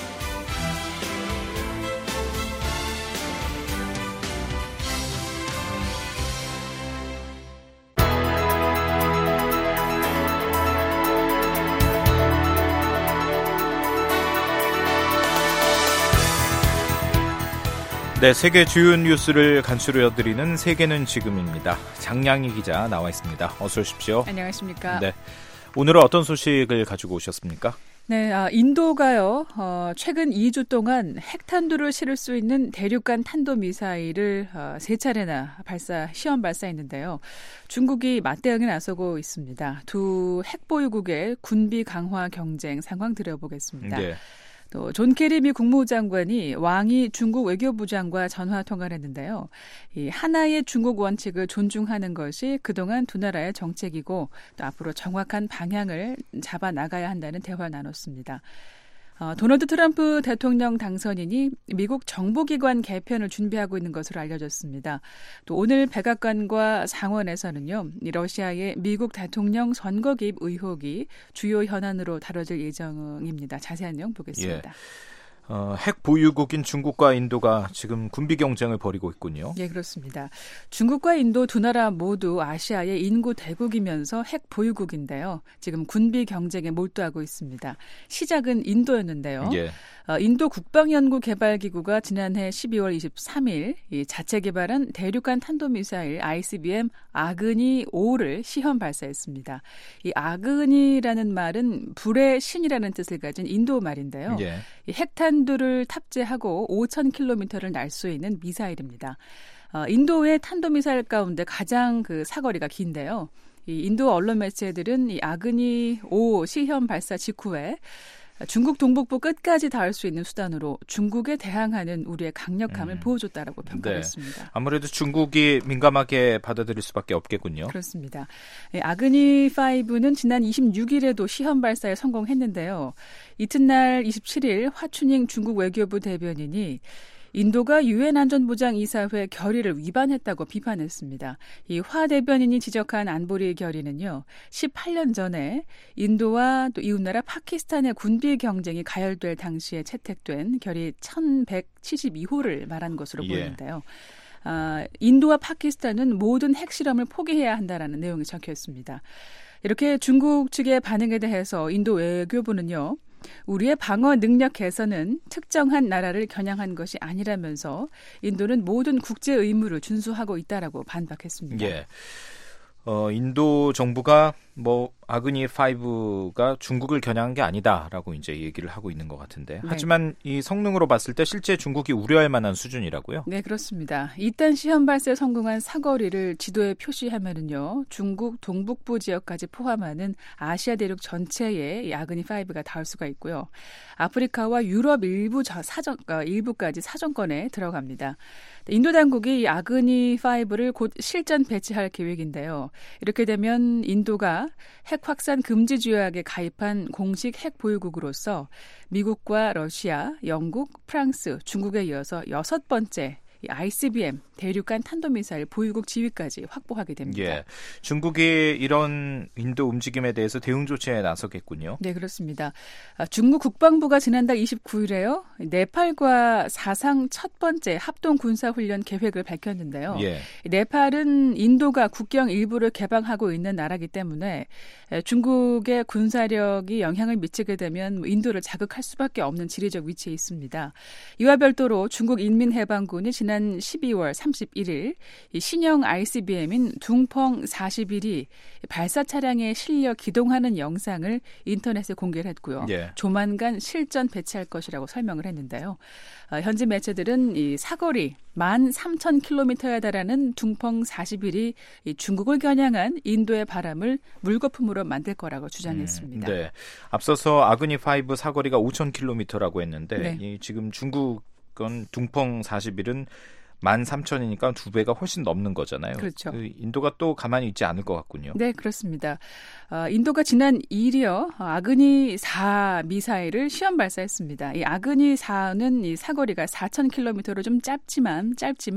네, 세계 주요 뉴스를 간추려드리는 세계는 지금입니다. 장량희 기자 나와 있습니다. 어서 오십시오. 안녕하십니까. 네, 오늘은 어떤 소식을 가지고 오셨습니까? 네, 인도가요. 최근 2주 동안 핵탄두를 실을 수 있는 대륙간 탄도미사일을 3차례나 시험 발사했는데요. 중국이 맞대응에 나서고 있습니다. 두 핵보유국의 군비 강화 경쟁 상황 들여보겠습니다. 네. 또 존 케리 미 국무장관이 왕이 중국 외교부장과 전화 통화를 했는데요. 이 하나의 중국 원칙을 존중하는 것이 그동안 두 나라의 정책이고 또 앞으로 정확한 방향을 잡아 나가야 한다는 대화를 나눴습니다. 도널드 트럼프 대통령 당선인이 미국 정보기관 개편을 준비하고 있는 것으로 알려졌습니다. 또 오늘 백악관과 상원에서는요, 러시아의 미국 대통령 선거 개입 의혹이 주요 현안으로 다뤄질 예정입니다. 자세한 내용 보겠습니다. 예. 핵 보유국인 중국과 인도가 지금 군비 경쟁을 벌이고 있군요. 네, 그렇습니다. 중국과 인도 두 나라 모두 아시아의 인구 대국이면서 핵 보유국인데요. 지금 군비 경쟁에 몰두하고 있습니다. 시작은 인도였는데요. 예. 인도 국방연구개발기구가 지난해 12월 23일 이 자체 개발한 대륙간 탄도미사일 ICBM 아그니 5를 시험 발사했습니다. 이 아그니라는 말은 불의 신이라는 뜻을 가진 인도 말인데요. 예. 이 핵탄두를 탑재하고 5,000km를 날 수 있는 미사일입니다. 인도의 탄도미사일 가운데 가장 사거리가 긴데요. 이 인도 언론 매체들은 이 아그니 5 시험 발사 직후에 중국 동북부 끝까지 닿을 수 있는 수단으로 중국에 대항하는 우리의 강력함을 보여줬다라고 평가했습니다. 네. 아무래도 중국이 민감하게 받아들일 수밖에 없겠군요. 그렇습니다. 아그니5는 지난 26일에도 시험 발사에 성공했는데요. 이튿날 27일 화춘잉 중국 외교부 대변인이 인도가 유엔 안전보장이사회 결의를 위반했다고 비판했습니다. 이 화 대변인이 지적한 안보리 결의는요, 18년 전에 인도와 또 이웃나라 파키스탄의 군비 경쟁이 가열될 당시에 채택된 결의 1172호를 말한 것으로 보이는데요. 인도와 파키스탄은 모든 핵실험을 포기해야 한다라는 내용이 적혀 있습니다. 이렇게 중국 측의 반응에 대해서 인도 외교부는요, 우리의 방어 능력 개선은 특정한 나라를 겨냥한 것이 아니라면서 인도는 모든 국제 의무를 준수하고 있다라고 반박했습니다. 예. 인도 정부가 아그니5가 중국을 겨냥한 게 아니다라고 이제 얘기를 하고 있는 것 같은데. 네. 하지만 이 성능으로 봤을 때 실제 중국이 우려할 만한 수준이라고요? 네, 그렇습니다. 이딴 시험 발사에 성공한 사거리를 지도에 표시하면은요, 중국 동북부 지역까지 포함하는 아시아 대륙 전체에 이 아그니5가 닿을 수가 있고요. 아프리카와 유럽 일부까지 사정권에 들어갑니다. 인도 당국이 이 아그니5를 곧 실전 배치할 계획인데요. 이렇게 되면 인도가 핵 확산 금지 조약에 가입한 공식 핵 보유국으로서 미국과 러시아, 영국, 프랑스, 중국에 이어서 6번째 ICBM 대륙간 탄도미사일 보유국 지위까지 확보하게 됩니다. 예, 중국이 이런 인도 움직임에 대해서 대응 조치에 나서겠군요. 네, 그렇습니다. 중국 국방부가 지난달 29일에요. 네팔과 사상 첫 번째 합동 군사훈련 계획을 밝혔는데요. 예. 네팔은 인도가 국경 일부를 개방하고 있는 나라이기 때문에 중국의 군사력이 영향을 미치게 되면 인도를 자극할 수밖에 없는 지리적 위치에 있습니다. 이와 별도로 중국 인민해방군이 지난 12월 31일 이 신형 ICBM인 둥펑 41이 발사 차량에 실려 기동하는 영상을 인터넷에 공개를 했고요. 예. 조만간 실전 배치할 것이라고 설명을 했는데요. 현지 매체들은 이 사거리 13,000km에 달하는 둥펑 41이 이 중국을 겨냥한 인도의 바람을 물거품으로 만들 거라고 주장했습니다. 네. 앞서서 아그니5 사거리가 5,000km라고 했는데 네. 지금 중국은 둥펑 41은 13,000이니까 2배가 훨씬 넘는 거잖아요. 그렇죠. 인도가 또 가만히 있지 않을 것 같군요. 네, 그렇습니다. 인도가 지난 2일이요. 아그니4 미사일을 시험 발사했습니다. 이 아그니4는 이 사거리가 4,000km로 좀 짧지만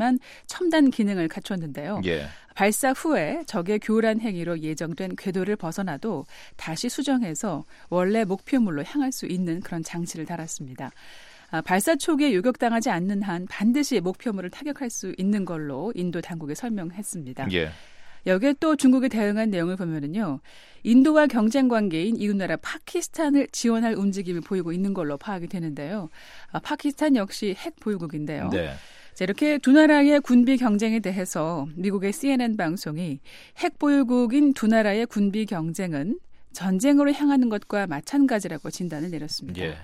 첨단 기능을 갖췄는데요. 예. 발사 후에 적의 교란 행위로 예정된 궤도를 벗어나도 다시 수정해서 원래 목표물로 향할 수 있는 그런 장치를 달았습니다. 발사 초기에 요격당하지 않는 한 반드시 목표물을 타격할 수 있는 걸로 인도 당국에 설명했습니다. 예. 여기에 또 중국이 대응한 내용을 보면은요, 인도와 경쟁 관계인 이웃나라 파키스탄을 지원할 움직임을 보이고 있는 걸로 파악이 되는데요. 파키스탄 역시 핵 보유국인데요. 네. 자, 이렇게 두 나라의 군비 경쟁에 대해서 미국의 CNN 방송이 핵 보유국인 두 나라의 군비 경쟁은 전쟁으로 향하는 것과 마찬가지라고 진단을 내렸습니다. 예.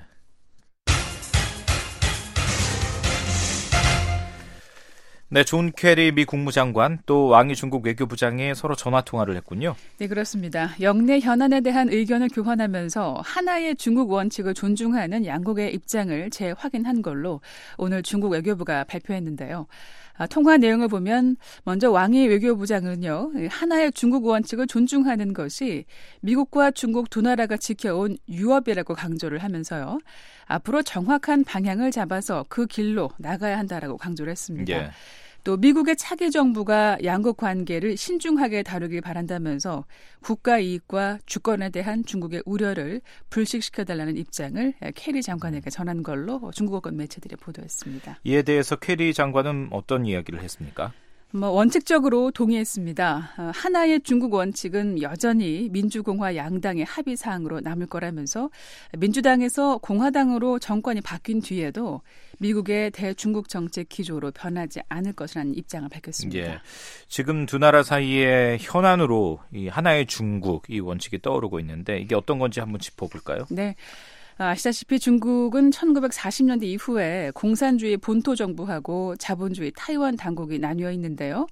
네, 존 케리 미 국무장관 또 왕이 중국 외교부장이 서로 전화통화를 했군요. 네, 그렇습니다. 영내 현안에 대한 의견을 교환하면서 하나의 중국 원칙을 존중하는 양국의 입장을 재확인한 걸로 오늘 중국 외교부가 발표했는데요. 통화 내용을 보면 먼저 왕이 외교부장은요, 하나의 중국 원칙을 존중하는 것이 미국과 중국 두 나라가 지켜온 유업이라고 강조를 하면서요. 앞으로 정확한 방향을 잡아서 그 길로 나가야 한다라고 강조를 했습니다. 예. 또 미국의 차기 정부가 양국 관계를 신중하게 다루길 바란다면서 국가 이익과 주권에 대한 중국의 우려를 불식시켜달라는 입장을 케리 장관에게 전한 걸로 중국 언론 매체들이 보도했습니다. 이에 대해서 케리 장관은 어떤 이야기를 했습니까? 원칙적으로 동의했습니다. 하나의 중국 원칙은 여전히 민주공화 양당의 합의 사항으로 남을 거라면서 민주당에서 공화당으로 정권이 바뀐 뒤에도 미국의 대중국 정책 기조로 변하지 않을 것이라는 입장을 밝혔습니다. 예. 지금 두 나라 사이의 현안으로 이 하나의 중국 이 원칙이 떠오르고 있는데 이게 어떤 건지 한번 짚어볼까요? 네. 아시다시피 중국은 1940년대 이후에 공산주의 본토 정부하고 자본주의 타이완 당국이 나뉘어 있는데요.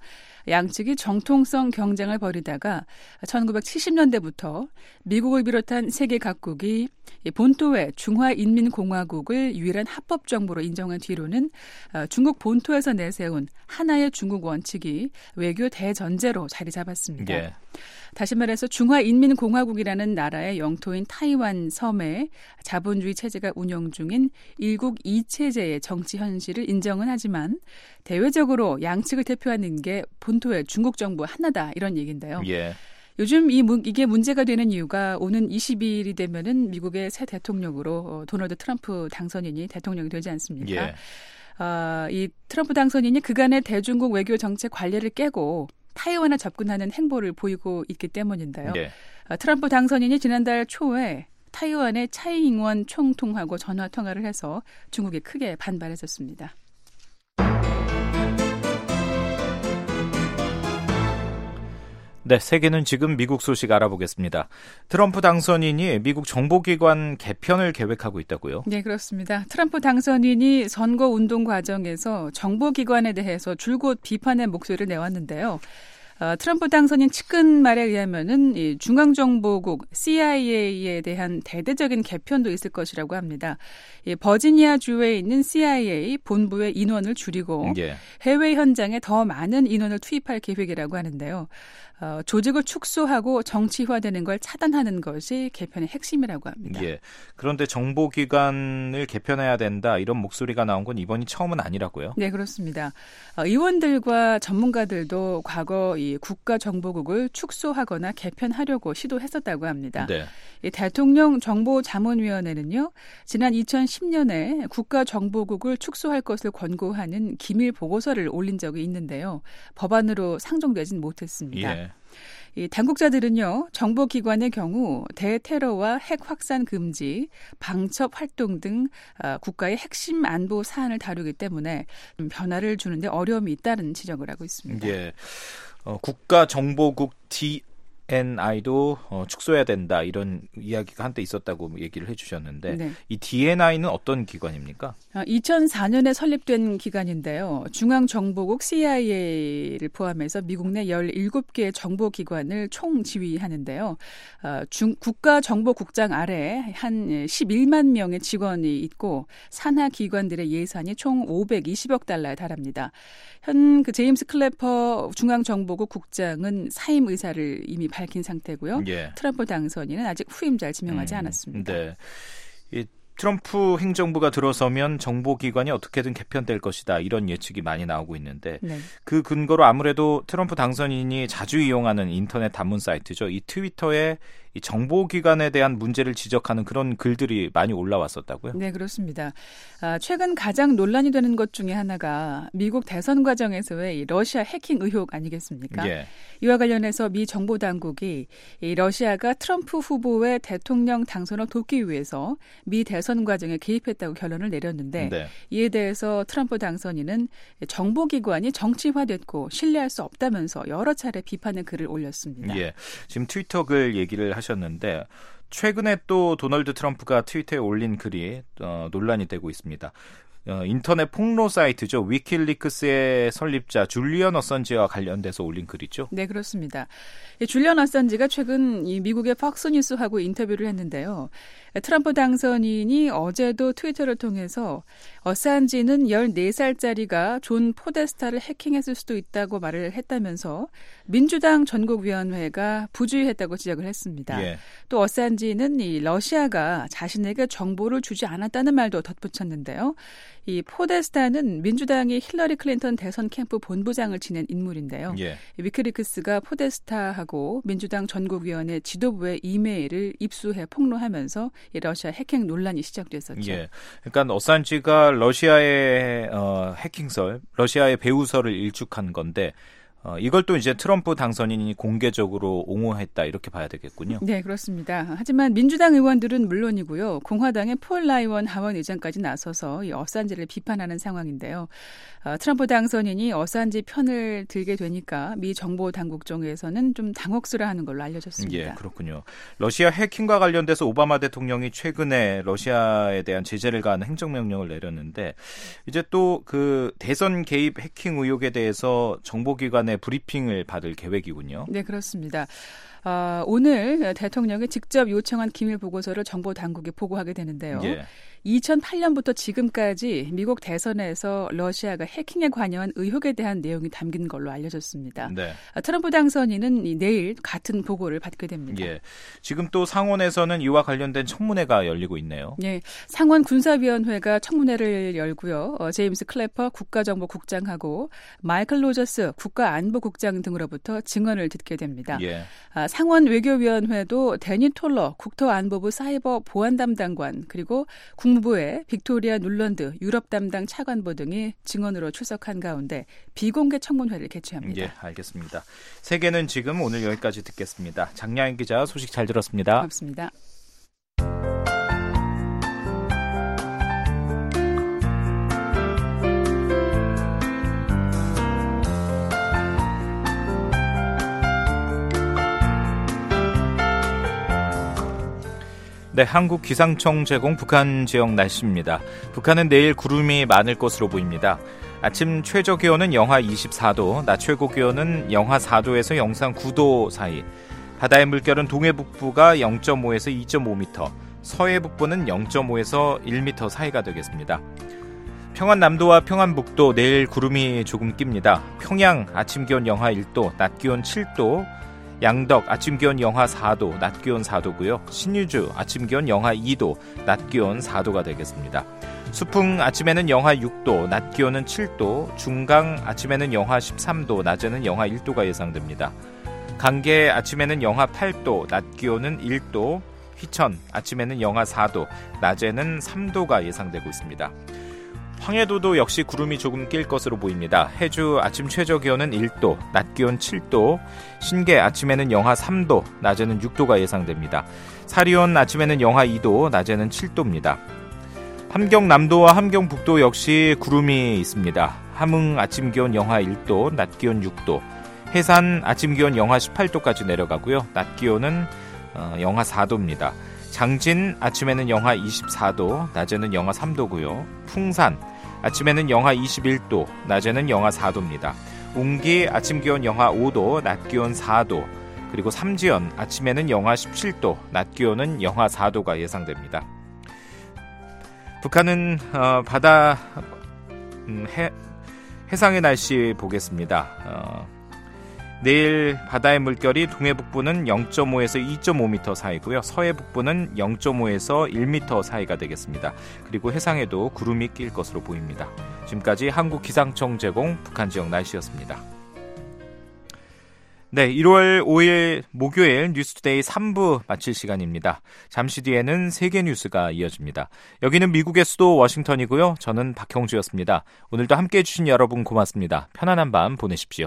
양측이 정통성 경쟁을 벌이다가 1970년대부터 미국을 비롯한 세계 각국이 본토의 중화인민공화국을 유일한 합법정부로 인정한 뒤로는 중국 본토에서 내세운 하나의 중국 원칙이 외교 대전제로 자리 잡았습니다. 예. 다시 말해서 중화인민공화국이라는 나라의 영토인 타이완 섬에 자본주의 체제가 운영 중인 일국 이체제의 정치 현실을 인정은 하지만 대외적으로 양측을 대표하는 게 본토의 중국 정부 하나다 이런 얘기인데요. 예. 요즘 이게 문제가 되는 이유가 오는 22일이 되면은 미국의 새 대통령으로 도널드 트럼프 당선인이 대통령이 되지 않습니까? 예. 이 트럼프 당선인이 그간의 대중국 외교 정책 관례를 깨고 타이완에 접근하는 행보를 보이고 있기 때문인데요. 네. 트럼프 당선인이 지난달 초에 타이완의 차이잉원 총통하고 전화 통화를 해서 중국에 크게 반발했었습니다. 네, 세계는 지금 미국 소식 알아보겠습니다. 트럼프 당선인이 미국 정보기관 개편을 계획하고 있다고요? 네, 그렇습니다. 트럼프 당선인이 선거운동 과정에서 정보기관에 대해서 줄곧 비판의 목소리를 내왔는데요. 트럼프 당선인 측근 말에 의하면은 이 중앙정보국 CIA에 대한 대대적인 개편도 있을 것이라고 합니다. 이 버지니아 주에 있는 CIA 본부의 인원을 줄이고 예. 해외 현장에 더 많은 인원을 투입할 계획이라고 하는데요. 조직을 축소하고 정치화되는 걸 차단하는 것이 개편의 핵심이라고 합니다. 예. 그런데 정보기관을 개편해야 된다 이런 목소리가 나온 건 이번이 처음은 아니라고요? 네, 그렇습니다. 의원들과 전문가들도 과거 이 국가정보국을 축소하거나 개편하려고 시도했었다고 합니다. 네. 이 대통령 정보자문위원회는요, 지난 2010년에 국가정보국을 축소할 것을 권고하는 기밀 보고서를 올린 적이 있는데요. 법안으로 상정되진 못했습니다. 예. 이 당국자들은요, 정보기관의 경우 대테러와 핵 확산 금지, 방첩 활동 등 국가의 핵심 안보 사안을 다루기 때문에 변화를 주는데 어려움이 있다는 지적을 하고 있습니다. 예. 국가정보국 DNI도 축소해야 된다 이런 이야기가 한때 있었다고 얘기를 해주셨는데 네. 이 DNI는 어떤 기관입니까? 2004년에 설립된 기관인데요. 중앙정보국 CIA를 포함해서 미국 내 17개의 정보기관을 총지휘하는데요. 국가정보국장 아래 한 11만 명의 직원이 있고 산하 기관들의 예산이 총 520억 달러에 달합니다. 현 제임스 클래퍼 중앙정보국 국장은 사임 의사를 이미 밝힌 상태고요. 예. 트럼프 당선인은 아직 후임자를 지명하지 않았습니다. 네. 이 트럼프 행정부가 들어서면 정보기관이 어떻게든 개편될 것이다 이런 예측이 많이 나오고 있는데 네. 그 근거로 아무래도 트럼프 당선인이 자주 이용하는 인터넷 단문 사이트죠. 이 트위터에 이 정보기관에 대한 문제를 지적하는 그런 글들이 많이 올라왔었다고요? 네, 그렇습니다. 최근 가장 논란이 되는 것 중에 하나가 미국 대선 과정에서의 이 러시아 해킹 의혹 아니겠습니까? 예. 이와 관련해서 미 정보당국이 이 러시아가 트럼프 후보의 대통령 당선을 돕기 위해서 미 대선 과정에 개입했다고 결론을 내렸는데 네. 이에 대해서 트럼프 당선인은 정보기관이 정치화됐고 신뢰할 수 없다면서 여러 차례 비판의 글을 올렸습니다. 예. 지금 트위터 글 얘기를 하셨는데 최근에 또 도널드 트럼프가 트위터에 올린 글이 논란이 되고 있습니다. 인터넷 폭로 사이트죠. 위키리크스의 설립자 줄리언 어선지와 관련돼서 올린 글이죠. 네, 그렇습니다. 줄리언 어선지가 최근 이 미국의 팍스뉴스하고 인터뷰를 했는데요. 트럼프 당선인이 어제도 트위터를 통해서 어산지는 14살짜리가 존 포데스타를 해킹했을 수도 있다고 말을 했다면서 민주당 전국위원회가 부주의했다고 지적을 했습니다. 예. 또 어산지는 이 러시아가 자신에게 정보를 주지 않았다는 말도 덧붙였는데요. 이 포데스타는 민주당이 힐러리 클린턴 대선 캠프 본부장을 지낸 인물인데요. 예. 위키리크스가 포데스타하고 민주당 전국위원회 지도부의 이메일을 입수해 폭로하면서 이 러시아 해킹 논란이 시작됐었죠. 예. 그러니까 어산지가 러시아의 해킹설, 러시아의 배후설을 일축한 건데 이걸 또 이제 트럼프 당선인이 공개적으로 옹호했다 이렇게 봐야 되겠군요. 네, 그렇습니다. 하지만 민주당 의원들은 물론이고요. 공화당의 폴 라이언 하원 의장까지 나서서 이 어산지를 비판하는 상황인데요. 트럼프 당선인이 어산지 편을 들게 되니까 미 정보 당국 쪽에서는 좀 당혹스러워하는 걸로 알려졌습니다. 예, 그렇군요. 러시아 해킹과 관련돼서 오바마 대통령이 최근에 러시아에 대한 제재를 가하는 행정명령을 내렸는데 이제 또 그 대선 개입 해킹 의혹에 대해서 정보기관의 오전에 브리핑을 받을 계획이군요. 네, 그렇습니다. 오늘 대통령이 직접 요청한 기밀 보고서를 정보 당국에 보고하게 되는데요. 예. 2008년부터 지금까지 미국 대선에서 러시아가 해킹에 관여한 의혹에 대한 내용이 담긴 걸로 알려졌습니다. 네. 트럼프 당선인은 내일 같은 보고를 받게 됩니다. 예. 지금 또 상원에서는 이와 관련된 청문회가 열리고 있네요. 네, 상원 군사위원회가 청문회를 열고요. 제임스 클래퍼 국가정보국장하고 마이클 로저스 국가안보국장 등으로부터 증언을 듣게 됩니다. 예. 상원 외교위원회도 데니 톨러 국토안보부 사이버 보안 담당관 그리고 국무부의 빅토리아 눌런드 유럽 담당 차관보 등이 증언으로 출석한 가운데 비공개 청문회를 개최합니다. 예, 알겠습니다. 세계는 지금 오늘 여기까지 듣겠습니다. 장량인 기자 소식 잘 들었습니다. 고맙습니다. 네, 한국 기상청 제공 북한 지역 날씨입니다. 북한은 내일 구름이 많을 것으로 보입니다. 아침 최저 기온은 영하 24도, 낮 최고 기온은 영하 4도에서 영상 9도 사이. 바다의 물결은 동해 북부가 0.5에서 2.5m, 서해 북부는 0.5에서 1m 사이가 되겠습니다. 평안 남도와 평안 북도 내일 구름이 조금 낍니다. 평양 아침 기온 영하 1도, 낮 기온 7도, 양덕 아침 기온 영하 4도, 낮 기온 4도고요. 신유주 아침 기온 영하 2도, 낮 기온 4도가 되겠습니다. 수풍 아침에는 영하 6도, 낮 기온은 7도, 중강 아침에는 영하 13도, 낮에는 영하 1도가 예상됩니다. 강계 아침에는 영하 8도, 낮 기온은 1도, 휘천 아침에는 영하 4도, 낮에는 3도가 예상되고 있습니다. 황해도도 역시 구름이 조금 낄 것으로 보입니다. 해주 아침 최저 기온은 1도, 낮 기온 7도, 신계 아침에는 영하 3도, 낮에는 6도가 예상됩니다. 사리온 아침에는 영하 2도, 낮에는 7도입니다. 함경남도와 함경북도 역시 구름이 있습니다. 함흥 아침 기온 영하 1도, 낮 기온 6도, 해산 아침 기온 영하 18도까지 내려가고요. 낮 기온은 영하 4도입니다. 장진 아침에는 영하 24도, 낮에는 영하 3도고요. 풍산 아침에는 영하 21도, 낮에는 영하 4도입니다. 웅기 아침 기온 영하 5도, 낮 기온 4도, 그리고 삼지연 아침에는 영하 17도, 낮 기온은 영하 4도가 예상됩니다. 북한은 바다 해상의 날씨 보겠습니다. 내일 바다의 물결이 동해 북부는 0.5에서 2.5m 사이고요. 서해 북부는 0.5에서 1m 사이가 되겠습니다. 그리고 해상에도 구름이 낄 것으로 보입니다. 지금까지 한국기상청 제공 북한 지역 날씨였습니다. 네, 1월 5일 목요일 뉴스투데이 3부 마칠 시간입니다. 잠시 뒤에는 세계 뉴스가 이어집니다. 여기는 미국의 수도 워싱턴이고요. 저는 박형주였습니다. 오늘도 함께해 주신 여러분 고맙습니다. 편안한 밤 보내십시오.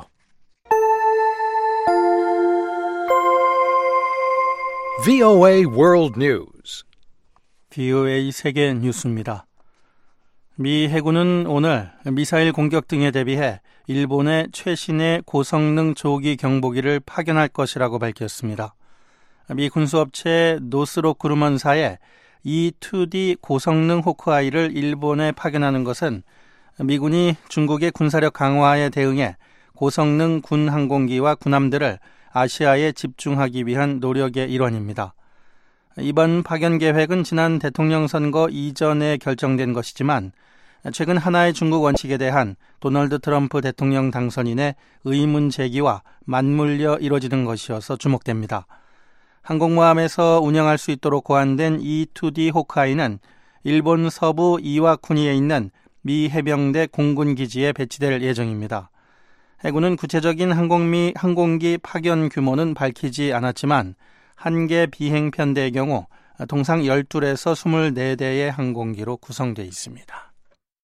VOA World News. VOA 세계 뉴스입니다. 미 해군은 오늘 미사일 공격 등에 대비해 일본의 최신의 고성능 조기 경보기를 파견할 것이라고 밝혔습니다. 미 군수업체 노스록 그루먼사의 E-2D 고성능 호크아이를 일본에 파견하는 것은 미군이 중국의 군사력 강화에 대응해 고성능 군 항공기와 군함들을 아시아에 집중하기 위한 노력의 일환입니다. 이번 파견 계획은 지난 대통령 선거 이전에 결정된 것이지만 최근 하나의 중국 원칙에 대한 도널드 트럼프 대통령 당선인의 의문 제기와 맞물려 이뤄지는 것이어서 주목됩니다. 항공모함에서 운영할 수 있도록 고안된 E-2D 호크아이는 일본 서부 이와쿠니에 있는 미 해병대 공군기지에 배치될 예정입니다. 해군은 구체적인 항공기 파견 규모는 밝히지 않았지만 한 개 비행 편대의 경우 통상 12에서 24대의 항공기로 구성되어 있습니다.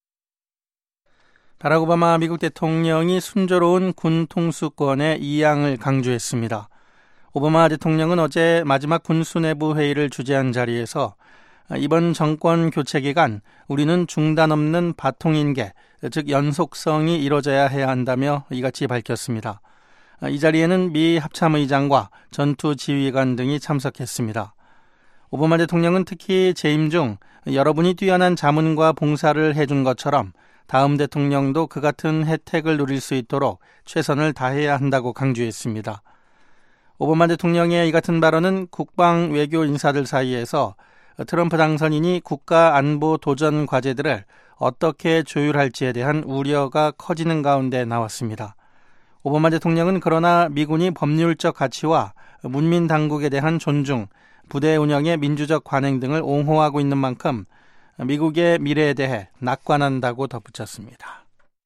바락 오바마 미국 대통령이 순조로운 군 통수권의 이양을 강조했습니다. 오바마 대통령은 어제 마지막 군수 내부 회의를 주재한 자리에서 이번 정권 교체 기간 우리는 중단 없는 바통인계, 즉 연속성이 이뤄져야 해야 한다며 이같이 밝혔습니다. 이 자리에는 미 합참의장과 전투 지휘관 등이 참석했습니다. 오바마 대통령은 특히 재임 중 여러분이 뛰어난 자문과 봉사를 해준 것처럼 다음 대통령도 그 같은 혜택을 누릴 수 있도록 최선을 다해야 한다고 강조했습니다. 오바마 대통령의 이 같은 발언은 국방 외교 인사들 사이에서 트럼프 당선인이 국가 안보 도전 과제들을 어떻게 조율할지에 대한 우려가 커지는 가운데 나왔습니다. 오바마 대통령은 그러나 미군이 법률적 가치와 문민 당국에 대한 존중, 부대 운영의 민주적 관행 등을 옹호하고 있는 만큼 미국의 미래에 대해 낙관한다고 덧붙였습니다.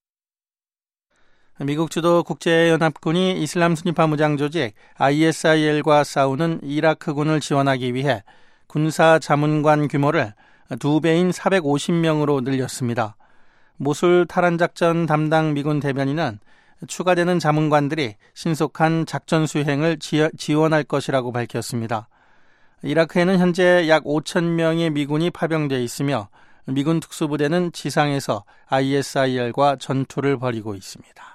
미국 주도 국제연합군이 이슬람 순위파 무장 조직 ISIL과 싸우는 이라크군을 지원하기 위해 군사 자문관 규모를 2배인 450명으로 늘렸습니다. 모술 탈환 작전 담당 미군 대변인은 추가되는 자문관들이 신속한 작전 수행을 지원할 것이라고 밝혔습니다. 이라크에는 현재 약 5,000명의 미군이 파병되어 있으며 미군 특수부대는 지상에서 ISIL과 전투를 벌이고 있습니다.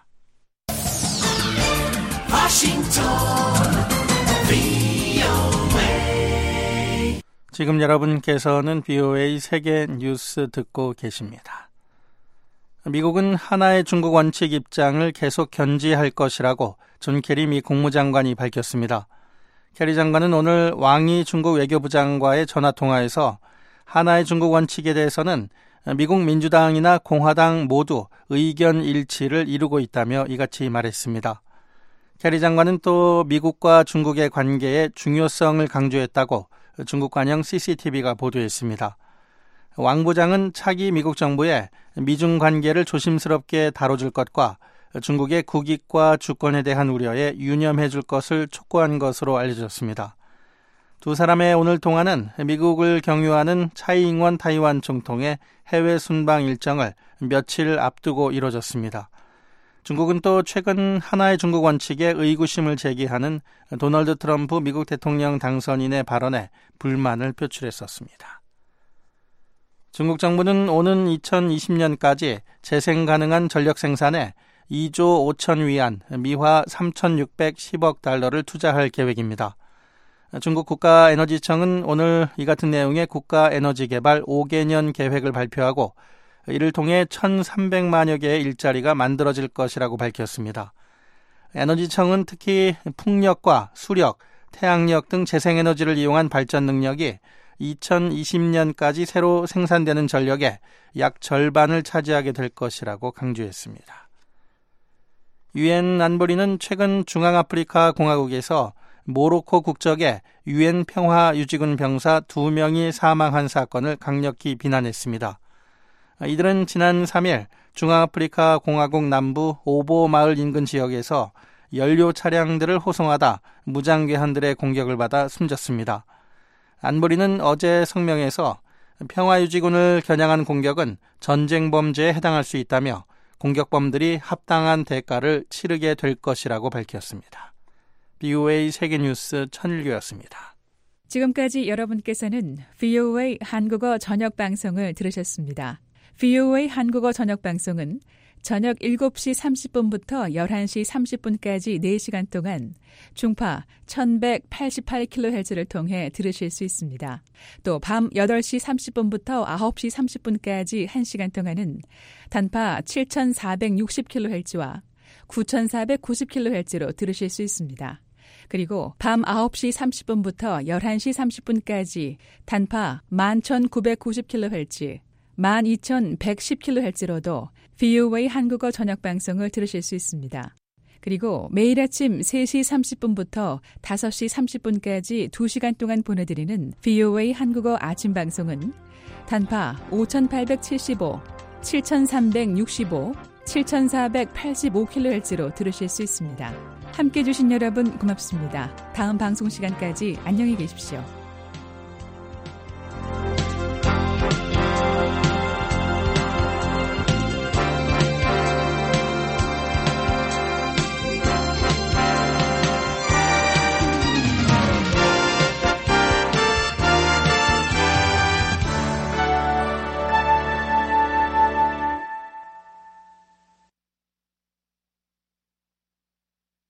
지금 여러분께서는 VOA 세계 뉴스 듣고 계십니다. 미국은 하나의 중국 원칙 입장을 계속 견지할 것이라고 존 케리 미 국무장관이 밝혔습니다. 케리 장관은 오늘 왕이 중국 외교부장과의 전화통화에서 하나의 중국 원칙에 대해서는 미국 민주당이나 공화당 모두 의견 일치를 이루고 있다며 이같이 말했습니다. 케리 장관은 또 미국과 중국의 관계의 중요성을 강조했다고 중국 관영 CCTV가 보도했습니다. 왕 부장은 차기 미국 정부의 미중 관계를 조심스럽게 다뤄줄 것과 중국의 국익과 주권에 대한 우려에 유념해 줄 것을 촉구한 것으로 알려졌습니다. 두 사람의 오늘 통화는 미국을 경유하는 차이잉원 타이완 총통의 해외 순방 일정을 며칠 앞두고 이뤄졌습니다. 중국은 또 최근 하나의 중국 원칙에 의구심을 제기하는 도널드 트럼프 미국 대통령 당선인의 발언에 불만을 표출했었습니다. 중국 정부는 오는 2020년까지 재생 가능한 전력 생산에 2조 5천 위안, 미화 3,610억 달러를 투자할 계획입니다. 중국 국가에너지청은 오늘 이 같은 내용의 국가에너지개발 5개년 계획을 발표하고 이를 통해 1,300만여 개의 일자리가 만들어질 것이라고 밝혔습니다. 에너지청은 특히 풍력과 수력, 태양력 등 재생에너지를 이용한 발전 능력이 2020년까지 새로 생산되는 전력의 약 절반을 차지하게 될 것이라고 강조했습니다. 유엔 안보리는 최근 중앙아프리카 공화국에서 모로코 국적의 유엔 평화유지군 병사 2명이 사망한 사건을 강력히 비난했습니다. 이들은 지난 3일 중앙아프리카 공화국 남부 오보 마을 인근 지역에서 연료 차량들을 호송하다 무장괴한들의 공격을 받아 숨졌습니다. 안보리는 어제 성명에서 평화유지군을 겨냥한 공격은 전쟁 범죄에 해당할 수 있다며 공격범들이 합당한 대가를 치르게 될 것이라고 밝혔습니다. VOA 세계뉴스 천일교였습니다. 지금까지 여러분께서는 VOA 한국어 저녁 방송을 들으셨습니다. VOA 한국어 저녁 방송은 저녁 7시 30분부터 11시 30분까지 4시간 동안 중파 1188kHz를 통해 들으실 수 있습니다. 또 밤 8시 30분부터 9시 30분까지 1시간 동안은 단파 7460kHz와 9490kHz로 들으실 수 있습니다. 그리고 밤 9시 30분부터 11시 30분까지 단파 11990kHz, 12110kHz로도 VOA 한국어 저녁 방송을 들으실 수 있습니다. 그리고 매일 아침 3시 30분부터 5시 30분까지 2시간 동안 보내드리는 VOA 한국어 아침 방송은 단파 5875, 7365, 7485kHz로 들으실 수 있습니다. 함께해 주신 여러분 고맙습니다. 다음 방송 시간까지 안녕히 계십시오.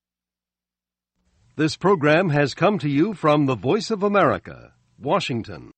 This program has come to you from the Voice of America, Washington.